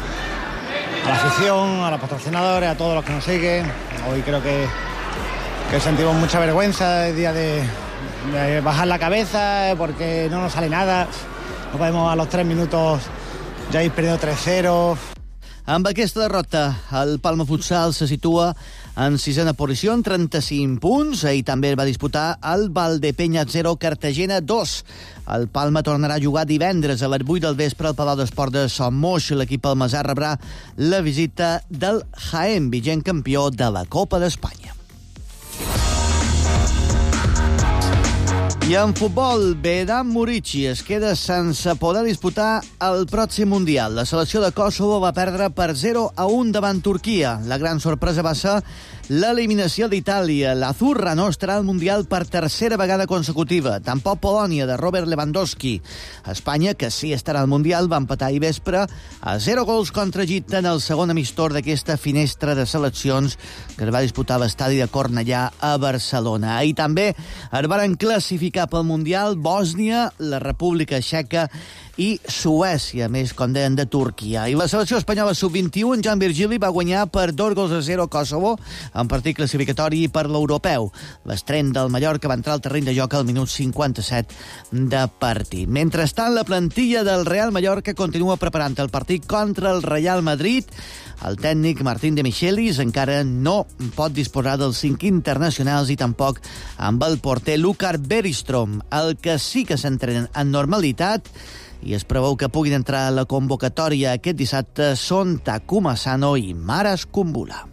a la afición, a los patrocinadores, a todos los que nos siguen. Hoy creo que, que sentimos mucha vergüenza el día de, de bajar la cabeza porque no nos sale nada. No podemos a los tres minutos ja ir perdiendo tres cero. Amb aquesta derrota, el Palma Futsal se situa en sisena posició amb trenta-cinc punts. Ahir també va disputar el Valdepeñas zero, Cartagena dos. El Palma tornarà a jugar divendres a les vuit del vespre al Palau d'Esport de Son Moix. L'equip palmesà rebrà la visita del Jaén, vigent campió de la Copa d'Espanya. I en futbol, Vedan Murici es queda sense poder disputar el pròxim Mundial. La selecció de Kosovo va perdre per zero a un davant Turquia. La gran sorpresa va ser l'eliminació d'Itàlia. L'Azzurra no estarà al Mundial per tercera vegada consecutiva. Tampoc Polònia, de Robert Lewandowski. Espanya, que sí estarà al Mundial, va empatar ahir vespre a zero gols contra Egipte en el segon amistor d'aquesta finestra de seleccions que es va disputar a l'estadi de Cornellà a Barcelona. I també es van classificar pel Mundial Bòsnia, la República Txeca i Suècia, més com deien de Turquia. I la selecció espanyola sub vint i u, en Jan Virgili, va guanyar per dos gols a zero a Kosovo en partit classificatori per l'europeu. L'estren del Mallorca va entrar al terreny de joc al minut cinquanta-set de partit. Mentrestant, la plantilla del Real Mallorca continua preparant el partit contra el Real Madrid. El tècnic Martín de Michelis encara no pot disposar dels cinc internacionals i tampoc amb el porter Lucar Bergström. El que sí que s'entrenen en normalitat i es preveu que puguin entrar a la convocatòria aquest dissabte són Takuma Asano i Maras Kumbula.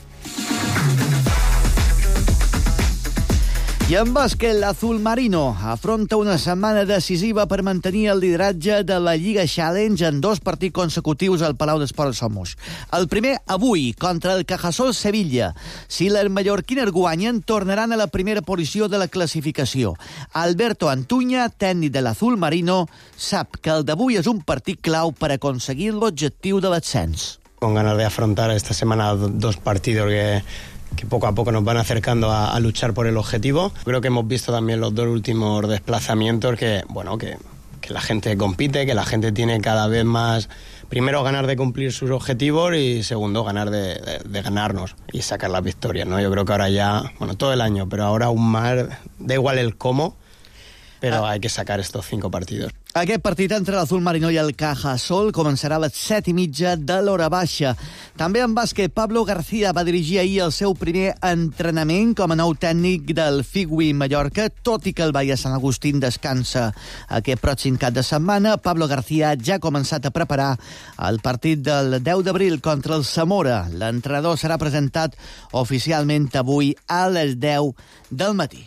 I en bàsquet, l'Azul Marino afronta una setmana decisiva per mantenir el lideratge de la Lliga Challenge en dos partits consecutius al Palau d'Esports Somos. El primer avui, contra el Cajasol Sevilla. Si les mallorquines guanyen, tornaran a la primera posició de la classificació. Alberto Antuña, tècnic de l'Azul Marino, sap que el d'avui és un partit clau per aconseguir l'objectiu de l'ascens. Con ganas de afrontar esta semana dos partidos que... que poco a poco nos van acercando a, a luchar por el objetivo. Creo que hemos visto también los dos últimos desplazamientos que, bueno, que, que la gente compite, que la gente tiene cada vez más, primero, ganar de cumplir sus objetivos y segundo, ganar de, de, de ganarnos y sacar las victorias, ¿no? Yo creo que ahora ya, bueno, todo el año, pero ahora aún más, da igual el cómo, pero hay que sacar estos cinco partidos. Aquest partit entre l'Azul Marino i el Cajasol començarà a les set i mitja de l'hora baixa. També en bàsquet, Pablo García va dirigir ahir el seu primer entrenament com a nou tècnic del Figui Mallorca, tot i que el Bahia Sant Agustín descansa aquest pròxim cap de setmana. Pablo García ja ha començat a preparar el partit del deu d'abril contra el Zamora. L'entrenador serà presentat oficialment avui a les deu del matí.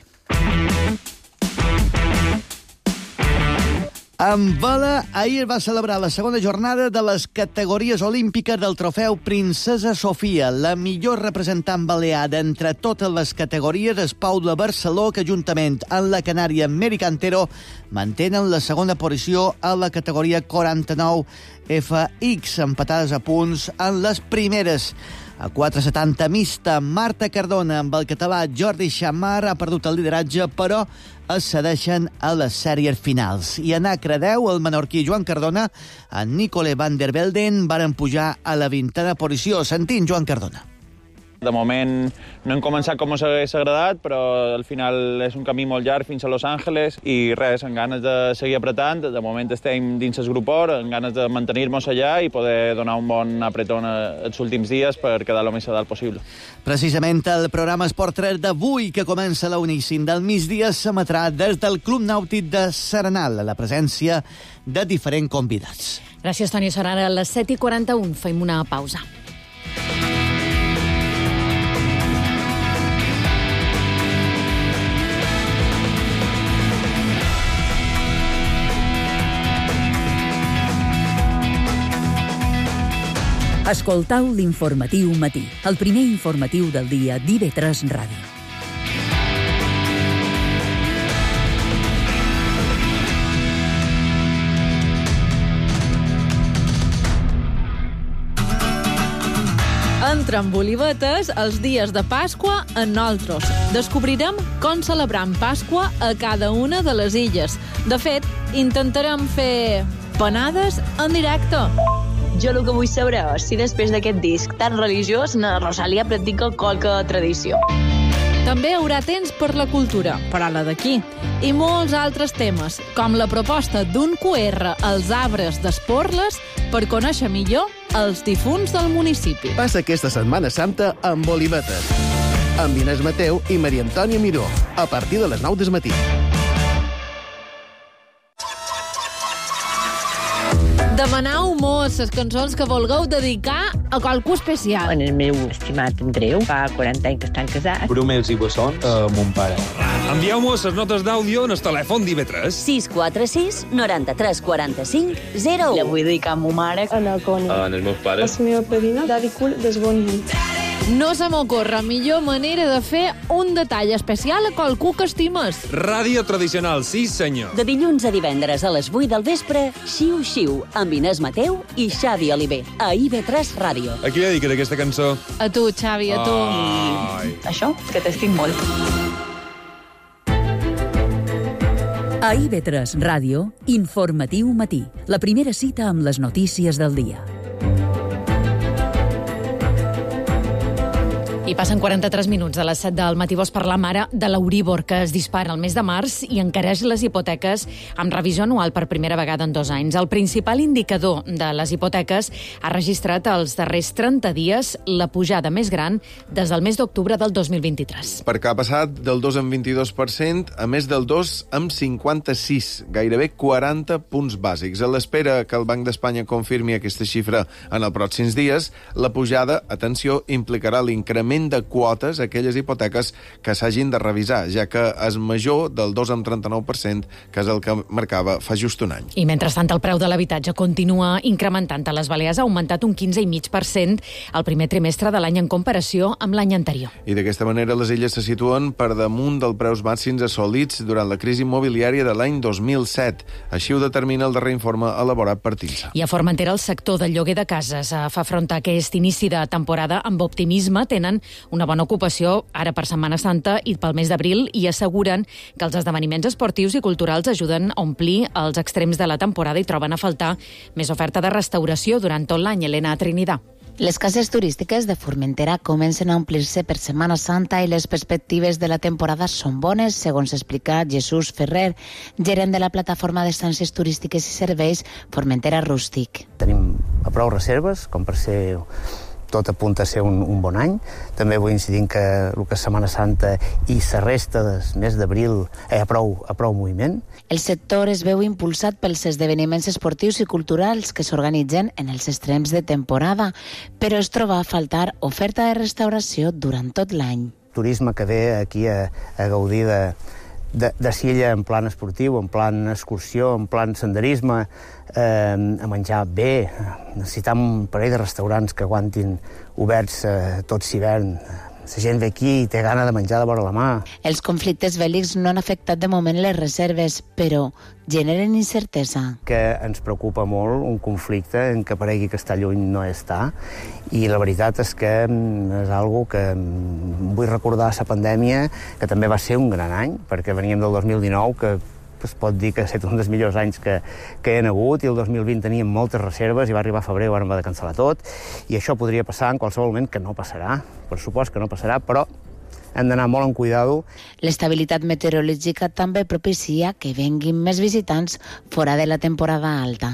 En vela, ahir va celebrar la segona jornada de les categories olímpiques del trofeu Princesa Sofia. La millor representant balear d'entre totes les categories és Paula Barceló, que juntament amb la canària Mary Cantero mantenen la segona posició a la categoria quaranta-nou F X, empatades a punts en les primeres. A quatre setanta mixta, Marta Cardona amb el català Jordi Xamar ha perdut el lideratge, però es cedeixen a les sèries finals. I en acre deu, el menorquí Joan Cardona, en Nicole van der Velden, varen pujar a la vintena posició. Sentim Joan Cardona. De moment no hem començat com ens hagués agradat, però al final és un camí molt llarg fins a Los Angeles i res, amb ganes de seguir apretant. De moment estem dins el grup or, amb ganes de mantenir-nos allà i poder donar un bon apretón els últims dies per quedar el més a dalt possible. Precisament el programa Esport tres d'avui, que comença a la una i cinc del migdia, s'emetrà des del Club Nàutic de Serenal, a la presència de diferents convidats. Gràcies, Toni. Serà a les set i quaranta-un. Fem una pausa. Escoltau l'informatiu matí, el primer informatiu del dia d'I V tres Ràdio. Entren bolivetes els dies de Pasqua en nosaltres. Descobrirem com celebram Pasqua a cada una de les illes. De fet, intentarem fer panades en directe. Jo el que vull saber és si després d'aquest disc tan religiós na Rosalia practica qualque tradició. També hi haurà temps per la cultura, per a la d'aquí, i molts altres temes, com la proposta d'un Q R als arbres d'Esporles per conèixer millor els difunts del municipi. Passa aquesta Setmana Santa amb Bolivetes, amb Inés Mateu i Maria Antònia Miró, a partir de les nou del matí. Demanau molts les cançons que vulgueu dedicar a qualcú especial. En el meu estimat Andreu, fa quaranta anys que estan casats. Bromels i bessons a mon pare. Envieu-nos les notes d'àudio en el telèfon d'I V tres. sis quatre sis noranta-tres quaranta-cinc zero u. La vull dedicar a ma mare. A la Connie. En els meus pares. La meva padrina, Daddy Cool, d'Esboni. No se m'ocorre millor manera de fer un detall especial a qualcú que estimes. Ràdio tradicional, sí senyor. De dilluns a divendres a les vuit del vespre, Xiu Xiu, amb Inés Mateu i Xavi Oliver, a I V tres Ràdio. A qui li dediques aquesta cançó? A tu, Xavi, a tu. Ai. Això, que t'estic molt. A I V tres Ràdio, informatiu matí. La primera cita amb les notícies del dia. I passen quaranta-tres minuts de les set del matí. Vols parlar, Mare, de l'Euríbor, que es dispara el mes de març i encareix les hipoteques amb revisió anual per primera vegada en dos anys. El principal indicador de les hipoteques ha registrat els darrers trenta dies la pujada més gran des del mes d'octubre del dos mil vint-i-tres. Perquè ha passat del dos coma vint-i-dos per cent a més del dos coma cinquanta-sis, gairebé quaranta punts bàsics. A l'espera que el Banc d'Espanya confirmi aquesta xifra en els pròxims dies, la pujada, atenció, implicarà l'increment de quotes a aquelles hipoteques que s'hagin de revisar, ja que és major del dos coma trenta-nou per cent, que és el que marcava fa just un any. I mentrestant, el preu de l'habitatge continua incrementant. A les Balears ha augmentat un quinze coma cinc per cent el primer trimestre de l'any en comparació amb l'any anterior. I d'aquesta manera les illes se situen per damunt dels preus màxims assolits durant la crisi immobiliària de l'any dos mil set. Així ho determina el darrer informe elaborat per TINSA. I a Formentera, el sector del lloguer de cases fa front a aquest inici de temporada amb optimisme. Tenen una bona ocupació ara per Setmana Santa i pel mes d'abril i asseguren que els esdeveniments esportius i culturals ajuden a omplir els extrems de la temporada i troben a faltar més oferta de restauració durant tot l'any. Elena Trinidad. Les cases turístiques de Formentera comencen a omplir-se per Setmana Santa i les perspectives de la temporada són bones, segons explica Jesús Ferrer, gerent de la plataforma d'estàncies turístiques i serveis Formentera Rústic. Tenim a prou reserves, com per ser... tot apunta a ser un, un bon any. També vull incidir que el que és Setmana Santa i la resta del mes d'abril hi ha prou, a prou moviment. El sector es veu impulsat pels esdeveniments esportius i culturals que s'organitzen en els extrems de temporada, però es troba a faltar oferta de restauració durant tot l'any. Turisme que ve aquí a, a gaudir de, de, de silla en plan esportiu, en plan excursió, en plan senderisme, eh, a menjar bé. Necessitam un parell de restaurants que aguantin oberts eh, tot l'hivern. La gent ve aquí i té gana de menjar de vora la mà. Els conflictes bèl·lics no han afectat de moment les reserves, però generen incertesa. Que ens preocupa molt un conflicte en què paregui que està lluny no està, i la veritat és que és algo que vull recordar la pandèmia, que també va ser un gran any, perquè veníem del dos mil dinou, que es pot dir que ha estat un dels millors anys que, que hi ha hagut, i el dos mil vint teníem moltes reserves i va arribar a febrer i ara va de cancel·lar tot, i això podria passar en qualsevol moment, que no passarà, per supost que no passarà, però hem d'anar molt en cuidado. L'estabilitat meteorològica també propicia que venguin més visitants fora de la temporada alta.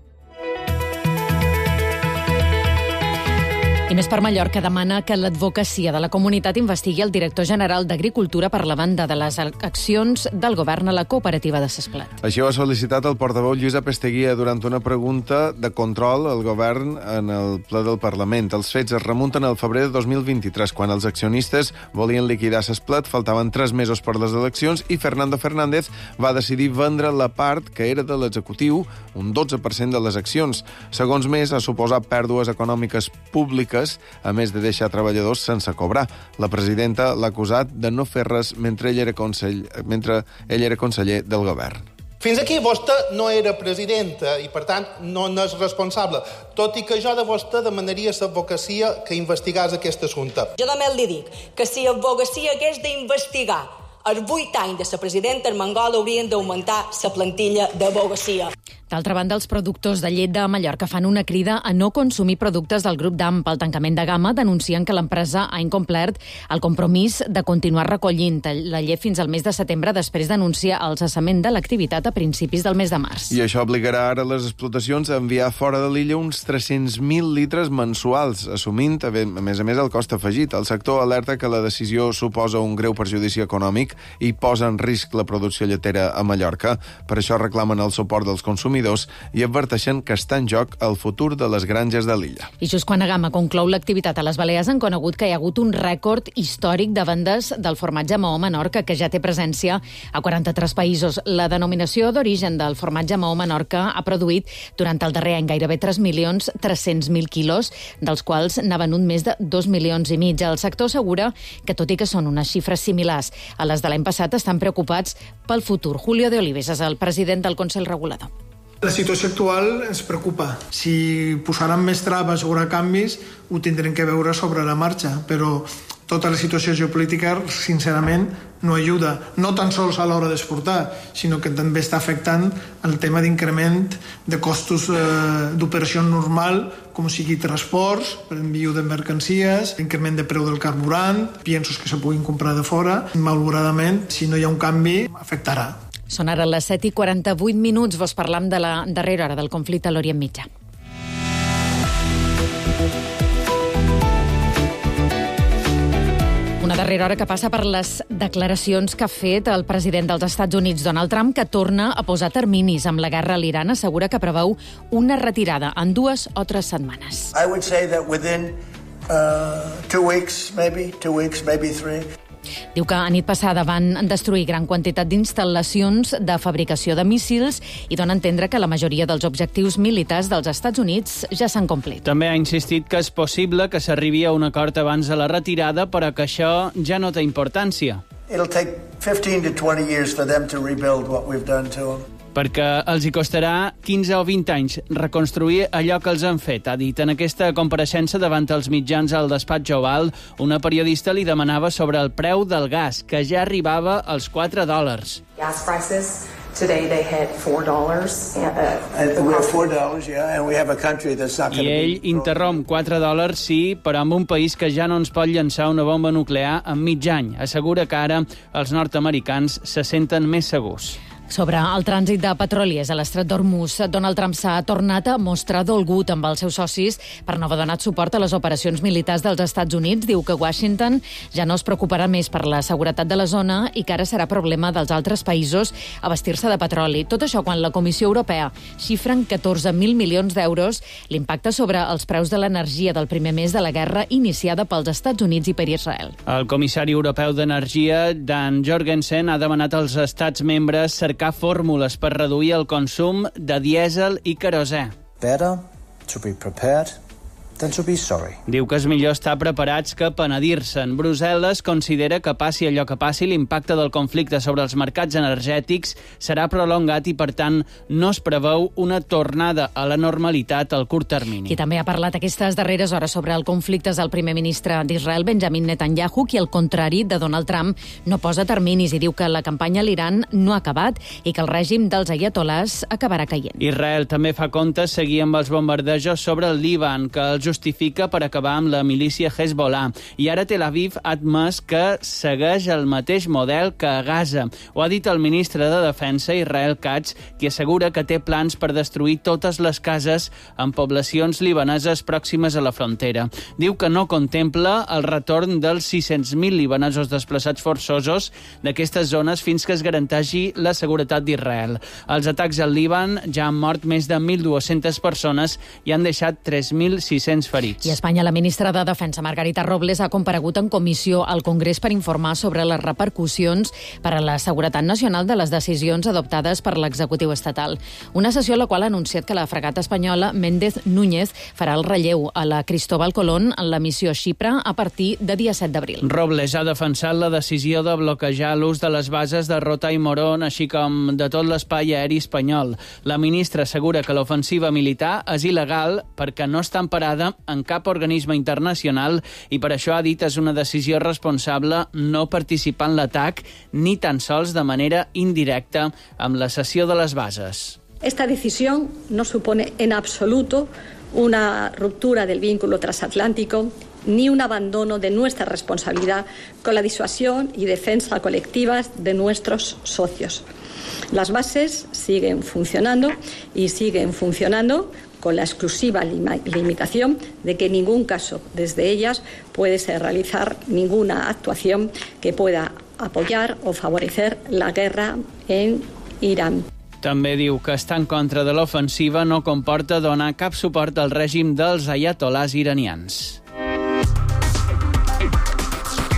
I més per Mallorca demana que l'advocacia de la comunitat investigui el director general d'Agricultura per la banda de les accions del govern a la cooperativa de Sesplat. Així ho ha sol·licitat el portaveu Lluïsa Pesteguia durant una pregunta de control al govern en el ple del Parlament. Els fets es remunten al febrer de dos mil vint-i-tres, quan els accionistes volien liquidar Sesplat, faltaven tres mesos per les eleccions i Fernando Fernández va decidir vendre la part que era de l'executiu, un dotze per cent de les accions. Segons més, ha suposat pèrdues econòmiques públiques, a més de deixar treballadors sense cobrar. La presidenta l'ha acusat de no fer res mentre ell era, consell... mentre ell era conseller del govern. Fins aquí vostè no era presidenta i, per tant, no n'és responsable, tot i que jo de vostè demanaria l'advocacia que investigàs aquest assumpte. Jo només li dic que si l'advocacia hagués d'investigar els vuit anys de la presidenta Armengol haurien d'augmentar la plantilla d'advocacia. D'altra banda, els productors de llet de Mallorca fan una crida a no consumir productes del grup D A M pel tancament de gamma. Denuncien que l'empresa ha incomplert el compromís de continuar recollint la llet fins al mes de setembre, després d'anunciar el cessament de l'activitat a principis del mes de març. I això obligarà ara les explotacions a enviar fora de l'illa uns tres-cents mil litres mensuals, assumint, a més a més, el cost afegit. El sector alerta que la decisió suposa un greu perjudici econòmic i posa en risc la producció lletera a Mallorca. Per això reclamen el suport dels consumidors i adverteixen que està en joc el futur de les granges de l'illa. I just quan Agama conclou l'activitat a les Balears, han conegut que hi ha hagut un rècord històric de vendes del formatge Maó Menorca, que ja té presència a quaranta-tres països. La denominació d'origen del formatge Maó Menorca ha produït durant el darrer any gairebé tres milions tres-cents mil quilos, dels quals n'ha venut més de dos milions i mig. El sector assegura que, tot i que són unes xifres similars a les de l'any passat, estan preocupats pel futur. Julio de Olives és el president del Consell Regulador. La situació actual ens preocupa. Si posaran més traves o canvis, ho tindrem que veure sobre la marxa, però Tota la situació geopolítica, sincerament, no ajuda, no tan sols a l'hora d'exportar, sinó que també està afectant el tema d'increment de costos eh, d'operació normal, com sigui transports, per enviu de mercancies, increment de preu del carburant, piensos que se puguin comprar de fora. Malauradament, si no hi ha un canvi, afectarà. Són ara les set i quaranta-vuit minuts. Vos parlam de la darrera hora del conflicte a l'Orient Mitjà. Una darrera hora que passa per les declaracions que ha fet el president dels Estats Units, Donald Trump, que torna a posar terminis amb la guerra a l'Iran. Assegura que preveu una retirada en dues o tres setmanes. I would say that within uh, two weeks, maybe, two weeks, maybe three. Diu que a nit passada van destruir gran quantitat d'instal·lacions de fabricació de míssils i dona a entendre que la majoria dels objectius militars dels Estats Units ja s'han complit. També ha insistit que és possible que s'arribi a un acord abans de la retirada, però que això ja no té importància. It'll take fifteen to twenty years for them to rebuild what we've done to them. Perquè els hi costarà quinze o vint anys reconstruir allò que els han fet, ha dit. En aquesta compareixença davant els mitjans al despatx Oval, una periodista li demanava sobre el preu del gas, que ja arribava als quatre dòlars. Gas prices today they hit four dollars. And we have four dollars, yeah, and we have a country that's not going to be... I ell interromp, quatre dòlars sí, però amb un país que ja no ens pot llançar una bomba nuclear en mig any. Assegura que ara els nord-americans se senten més segurs. Sobre el trànsit de petroliers a l'estret d'Hormuz, Donald Trump s'ha tornat a mostrar dolgut amb els seus socis per no haver donat suport a les operacions militars dels Estats Units. Diu que Washington ja no es preocuparà més per la seguretat de la zona i que ara serà problema dels altres països abastir-se de petroli. Tot això quan la Comissió Europea xifra en catorze mil milions d'euros l'impacte sobre els preus de l'energia del primer mes de la guerra iniciada pels Estats Units i per Israel. El comissari europeu d'Energia, Dan Jorgensen, ha demanat als estats membres cercar fórmules per reduir el consum de dièsel i querosè. Better to be prepared than to be sorry. Diu que és millor estar preparats que penedir-se'n. Brussel·les considera que passi allò que passi, l'impacte del conflicte sobre els mercats energètics serà prolongat i, per tant, no es preveu una tornada a la normalitat al curt termini. Qui també ha parlat aquestes darreres hores sobre el conflicte és el primer ministre d'Israel, Benjamin Netanyahu, qui, al contrari de Donald Trump, no posa terminis i diu que la campanya a l'Iran no ha acabat i que el règim dels ayatolás acabarà caient. Israel també fa comptes seguir amb els bombardejos sobre el Líban, que els justifica per acabar amb la milícia Hezbollah. I ara Tel Aviv ha admès que segueix el mateix model que a Gaza. Ho ha dit el ministre de Defensa, Israel Katz, qui assegura que té plans per destruir totes les cases en poblacions libaneses pròximes a la frontera. Diu que no contempla el retorn dels sis-cents mil libanesos desplaçats forçosos d'aquestes zones fins que es garanteixi la seguretat d'Israel. Els atacs al Líban ja han mort més de mil dues-centes persones i han deixat tres mil sis-cents ferits. I a Espanya, la ministra de Defensa, Margarita Robles, ha comparegut en comissió al Congrés per informar sobre les repercussions per a la seguretat nacional de les decisions adoptades per l'executiu estatal. Una sessió en la qual ha anunciat que la fragata espanyola Méndez Núñez farà el relleu a la Cristóbal Colón en la missió a Xipre a partir de dia set d'abril. Robles ha defensat la decisió de bloquejar l'ús de les bases de Rota i Morón, així com de tot l'espai aeri espanyol. La ministra assegura que l'ofensiva militar és il·legal perquè no està emparada en cap organisme internacional i per això ha dit és una decisió responsable no participar en l'atac ni tan sols de manera indirecta amb la cessió de les bases. Esta decisión no supone en absoluto una ruptura del vínculo transatlántico ni un abandono de nuestra responsabilidad con la disuasión y defensa colectivas de nuestros socios. Las bases siguen funcionando y siguen funcionando con la exclusiva limitación de que en ningún caso desde ellas puede ser realizar ninguna actuación que pueda apoyar o favorecer la guerra en Irán. També diu que estar en contra de l'ofensiva no comporta donar cap suport al règim dels ayatolás iranians.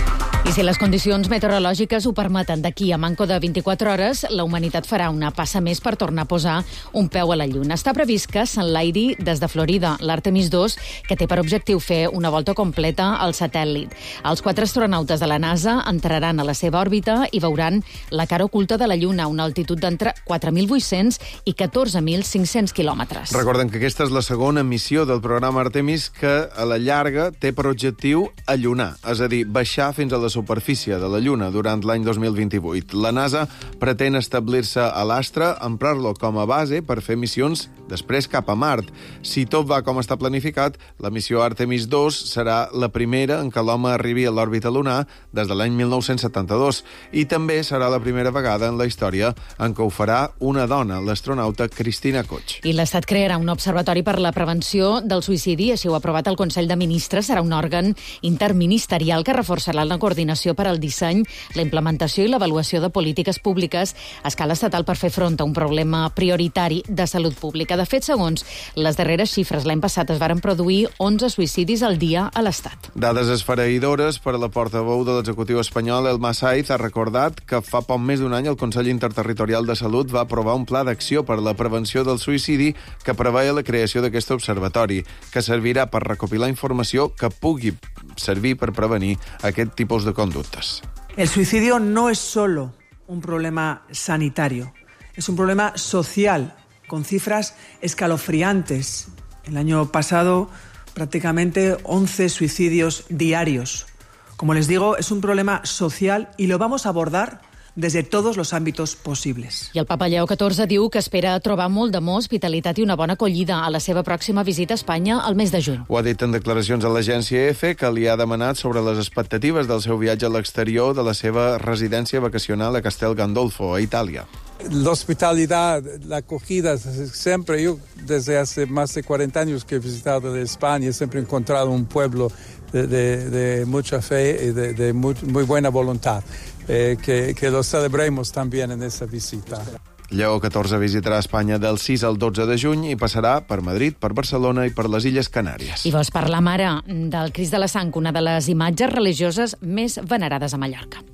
I si les condicions meteorològiques ho permeten, d'aquí a manco de vint-i-quatre hores, la humanitat farà una passa més per tornar a posar un peu a la Lluna. Està previst que s'enlairi des de Florida l'Artemis dos, que té per objectiu fer una volta completa al satèl·lit. Els quatre astronautes de la NASA entraran a la seva òrbita i veuran la cara oculta de la Lluna, a una altitud d'entre quatre mil vuit-cents i catorze mil cinc-cents quilòmetres. Recorden que aquesta és la segona missió del programa Artemis que, a la llarga, té per objectiu allunar, és a dir, baixar fins a la superfície de la Lluna durant l'any dos mil vint-i-vuit. La NASA pretén establir-se a l'astre, emprar-lo com a base per fer missions després cap a Mart. Si tot va com està planificat, la missió Artemis dos serà la primera en què l'home arribi a l'òrbita lunar des de l'any mil nou-cents setanta-dos i també serà la primera vegada en la història en què ho farà una dona, l'astronauta Cristina Koch. I l'Estat crearà un observatori per la prevenció del suïcidi, així ho ha aprovat el Consell de Ministres. Serà un òrgan interministerial que reforçarà la coordinació per al disseny, la implementació i l'avaluació de polítiques públiques a escala estatal per fer front a un problema prioritari de salut pública. De fet, segons les darreres xifres, l'any passat es varen produir onze suïcidis al dia a l'Estat. Dades esfereïdores per a la portaveu de l'executiu espanyol, Elma Saiz, ha recordat que fa poc més d'un any el Consell Interterritorial de Salut va aprovar un pla d'acció per a la prevenció del suïcidi que preveia la creació d'aquest observatori, que servirà per recopilar informació que pugui servir per prevenir aquest tipus de conductas. El suicidio no es solo un problema sanitario, es un problema social, con cifras escalofriantes. El año pasado, prácticamente once suicidios diarios. Como les digo, es un problema social y lo vamos a abordar des de tots els àmbits possibles. I el papa Lleó catorze diu que espera trobar molt d'amor, hospitalitat i una bona acollida a la seva pròxima visita a Espanya al mes de juny. Ho ha dit en declaracions a l'agència E F E, que li ha demanat sobre les expectatives del seu viatge a l'exterior de la seva residència vacacional a Castel Gandolfo, a Itàlia. La hospitalidad, la acogida, siempre yo desde hace más de cuarenta años que he visitado de España, siempre he encontrado un pueblo de, de, de mucha fe y de, de muy, muy buena voluntad. Eh, que, que lo celebremos también en esa visita. Lleó catorze visitarà Espanya del sis al dotze de juny i passarà per Madrid, per Barcelona i per les Illes Canàries. I vols parlar, mare, del Crist de la Sang, una de les imatges religioses més venerades a Mallorca.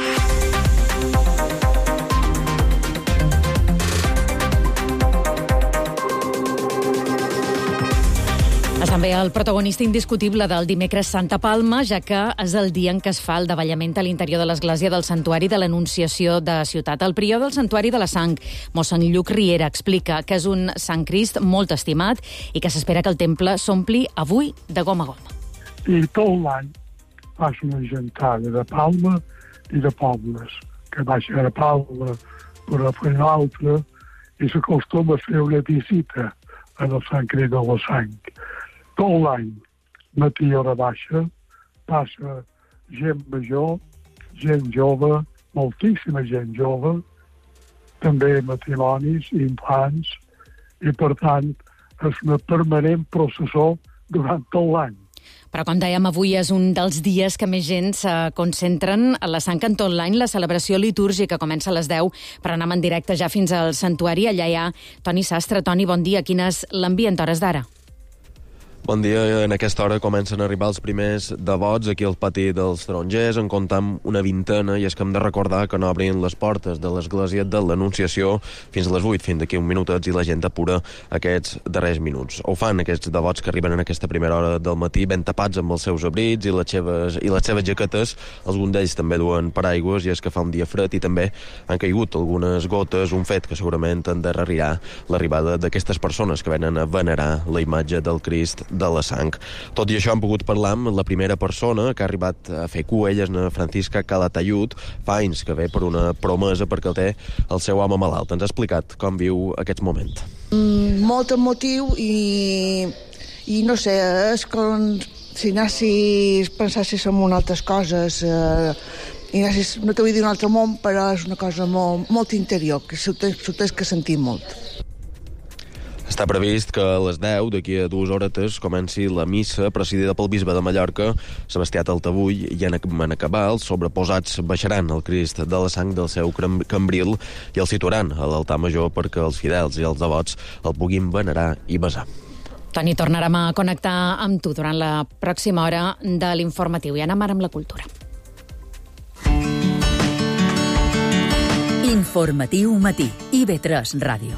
És també el protagonista indiscutible del dimecres Santa Palma, ja que és el dia en què es fa el davallament a l'interior de l'església del Santuari de l'Anunciació de Ciutat. El prior del Santuari de la Sang, mossèn Lluc Riera, explica que és un Sant Crist molt estimat i que s'espera que el temple s'ompli avui de gom a gom. I tot l'any fas una gentada de Palma i de pobles, que baixa a Palma per a fer una altra i s'acostuma a fer una visita en el Sant Crist de la Sang. Tot l'any, matí hora baixa, passa gent major, gent jove, moltíssima gent jove, també matrimonis, infants, i per tant és una permanent processó durant tot l'any. Però, com dèiem, avui és un dels dies que més gent se concentren a la Sang en tot l'any. La celebració litúrgica comença a les deu per anar en directe ja fins al santuari. Allà hi ha Toni Sastre. Toni, bon dia. Quin és l'ambient a hores d'ara? Bon dia. En aquesta hora comencen a arribar els primers devots aquí al pati dels Tarongers. En comptam una vintena i és que hem de recordar que no obrin les portes de l'església de l'Anunciació fins a les vuit, fins d'aquí un minutets, i la gent apura aquests darrers minuts. Ho fan aquests devots que arriben en aquesta primera hora del matí ben tapats amb els seus abrits i les seves, i les seves jaquetes. Alguns d'ells també duen paraigües i és que fa un dia fred i també han caigut algunes gotes, un fet que segurament endarrerirà l'arribada d'aquestes persones que venen a venerar la imatge del Crist de la Sang. Tot i això hem pogut parlar amb la primera persona que ha arribat a fer cua. Ella és na Francisca Calatayud. Fa anys que ve per una promesa perquè el té el seu home malalt. Ens ha explicat com viu aquest moment. Mm, molt emotiu i, i no sé, és com si anessis, pensassis en unes altres coses, eh, i anessis, no t'ho vull dir un altre món, però és una cosa molt, molt interior, que s'ho tens que sentir molt. Està previst que a les deu, d'aquí a dues horetes, comenci la missa presidida pel bisbe de Mallorca, Sebastià Taltabull, i en acabar els sobreposats baixaran el Crist de la Sang del seu cambril i el situaran a l'altar major perquè els fidels i els devots el puguin venerar i besar. Toni, tornarem a connectar amb tu durant la pròxima hora de l'informatiu i anem ara amb la cultura. Informatiu Matí, I V tres Ràdio.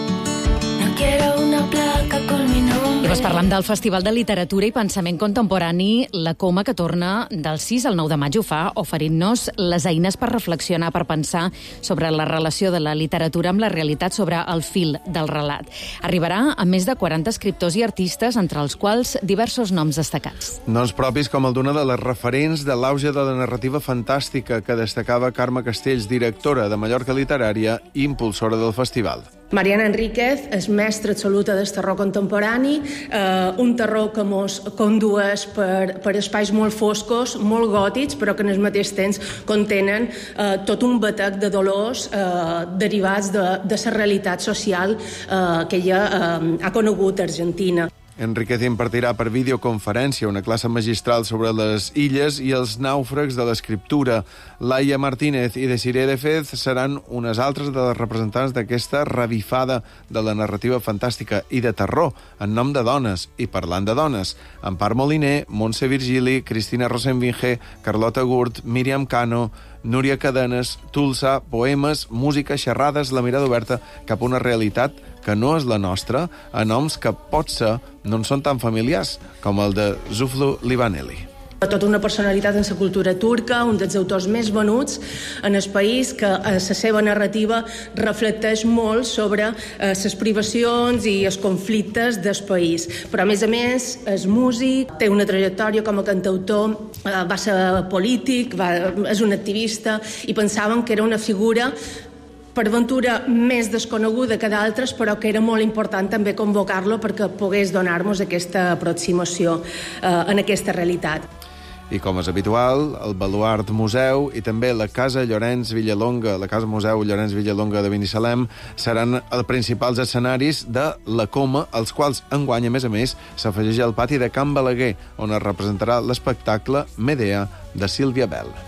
No quiero una placa con mi nombre. I vas parlant del Festival de Literatura i Pensament Contemporani, la Coma, que torna del sis al nou de maig, ho fa oferint-nos les eines per reflexionar, per pensar sobre la relació de la literatura amb la realitat, sobre el fil del relat. Arribarà a més de quaranta escriptors i artistes, entre els quals diversos noms destacats. Noms propis com el d'una de les referents de l'auge de la narrativa fantàstica que destacava Carme Castells, directora de Mallorca Literària i impulsora del festival. Mariana Enríquez és mestra absoluta del terror contemporani, eh, un terror que mos condueix per, per espais molt foscos, molt gòtics, però que en el mateix temps contenen eh, tot un batec de dolors eh, derivats de, de la realitat social eh, que ella eh, ha conegut a Argentina. Enríquez impartirà per videoconferència una classe magistral sobre les illes i els nàufrags de l'escriptura. Laia Martínez i Desiree Defez seran unes altres de les representants d'aquesta revifada de la narrativa fantàstica i de terror, en nom de dones i parlant de dones. Empar Moliner, Montse Virgili, Cristina Rosenvinge, Carlota Gurt, Míriam Cano, Núria Cadenes, Tulsa, poemes, música, xerrades, la mirada oberta cap a una realitat que no és la nostra, a noms que potser no en són tan familiars, com el de Zuflu Livaneli. Tota una personalitat en la cultura turca, un dels autors més venuts en el país, que la seva narrativa reflecteix molt sobre les privacions i els conflictes del país. Però, a més a més, és músic, té una trajectòria com a cantautor, va ser polític, va, és un activista, i pensaven que era una figura per ventura més desconeguda que d'altres, però que era molt important també convocar-lo perquè pogués donar-nos aquesta aproximació eh, en aquesta realitat. I com és habitual, el Baluart Museu i també la Casa Llorenç Villalonga, la Casa Museu Llorenç Villalonga de Binissalem, seran els principals escenaris de la Coma, als quals enguany, a més a més, s'afegeix el pati de Can Balaguer, on es representarà l'espectacle Medea de Sílvia Bell.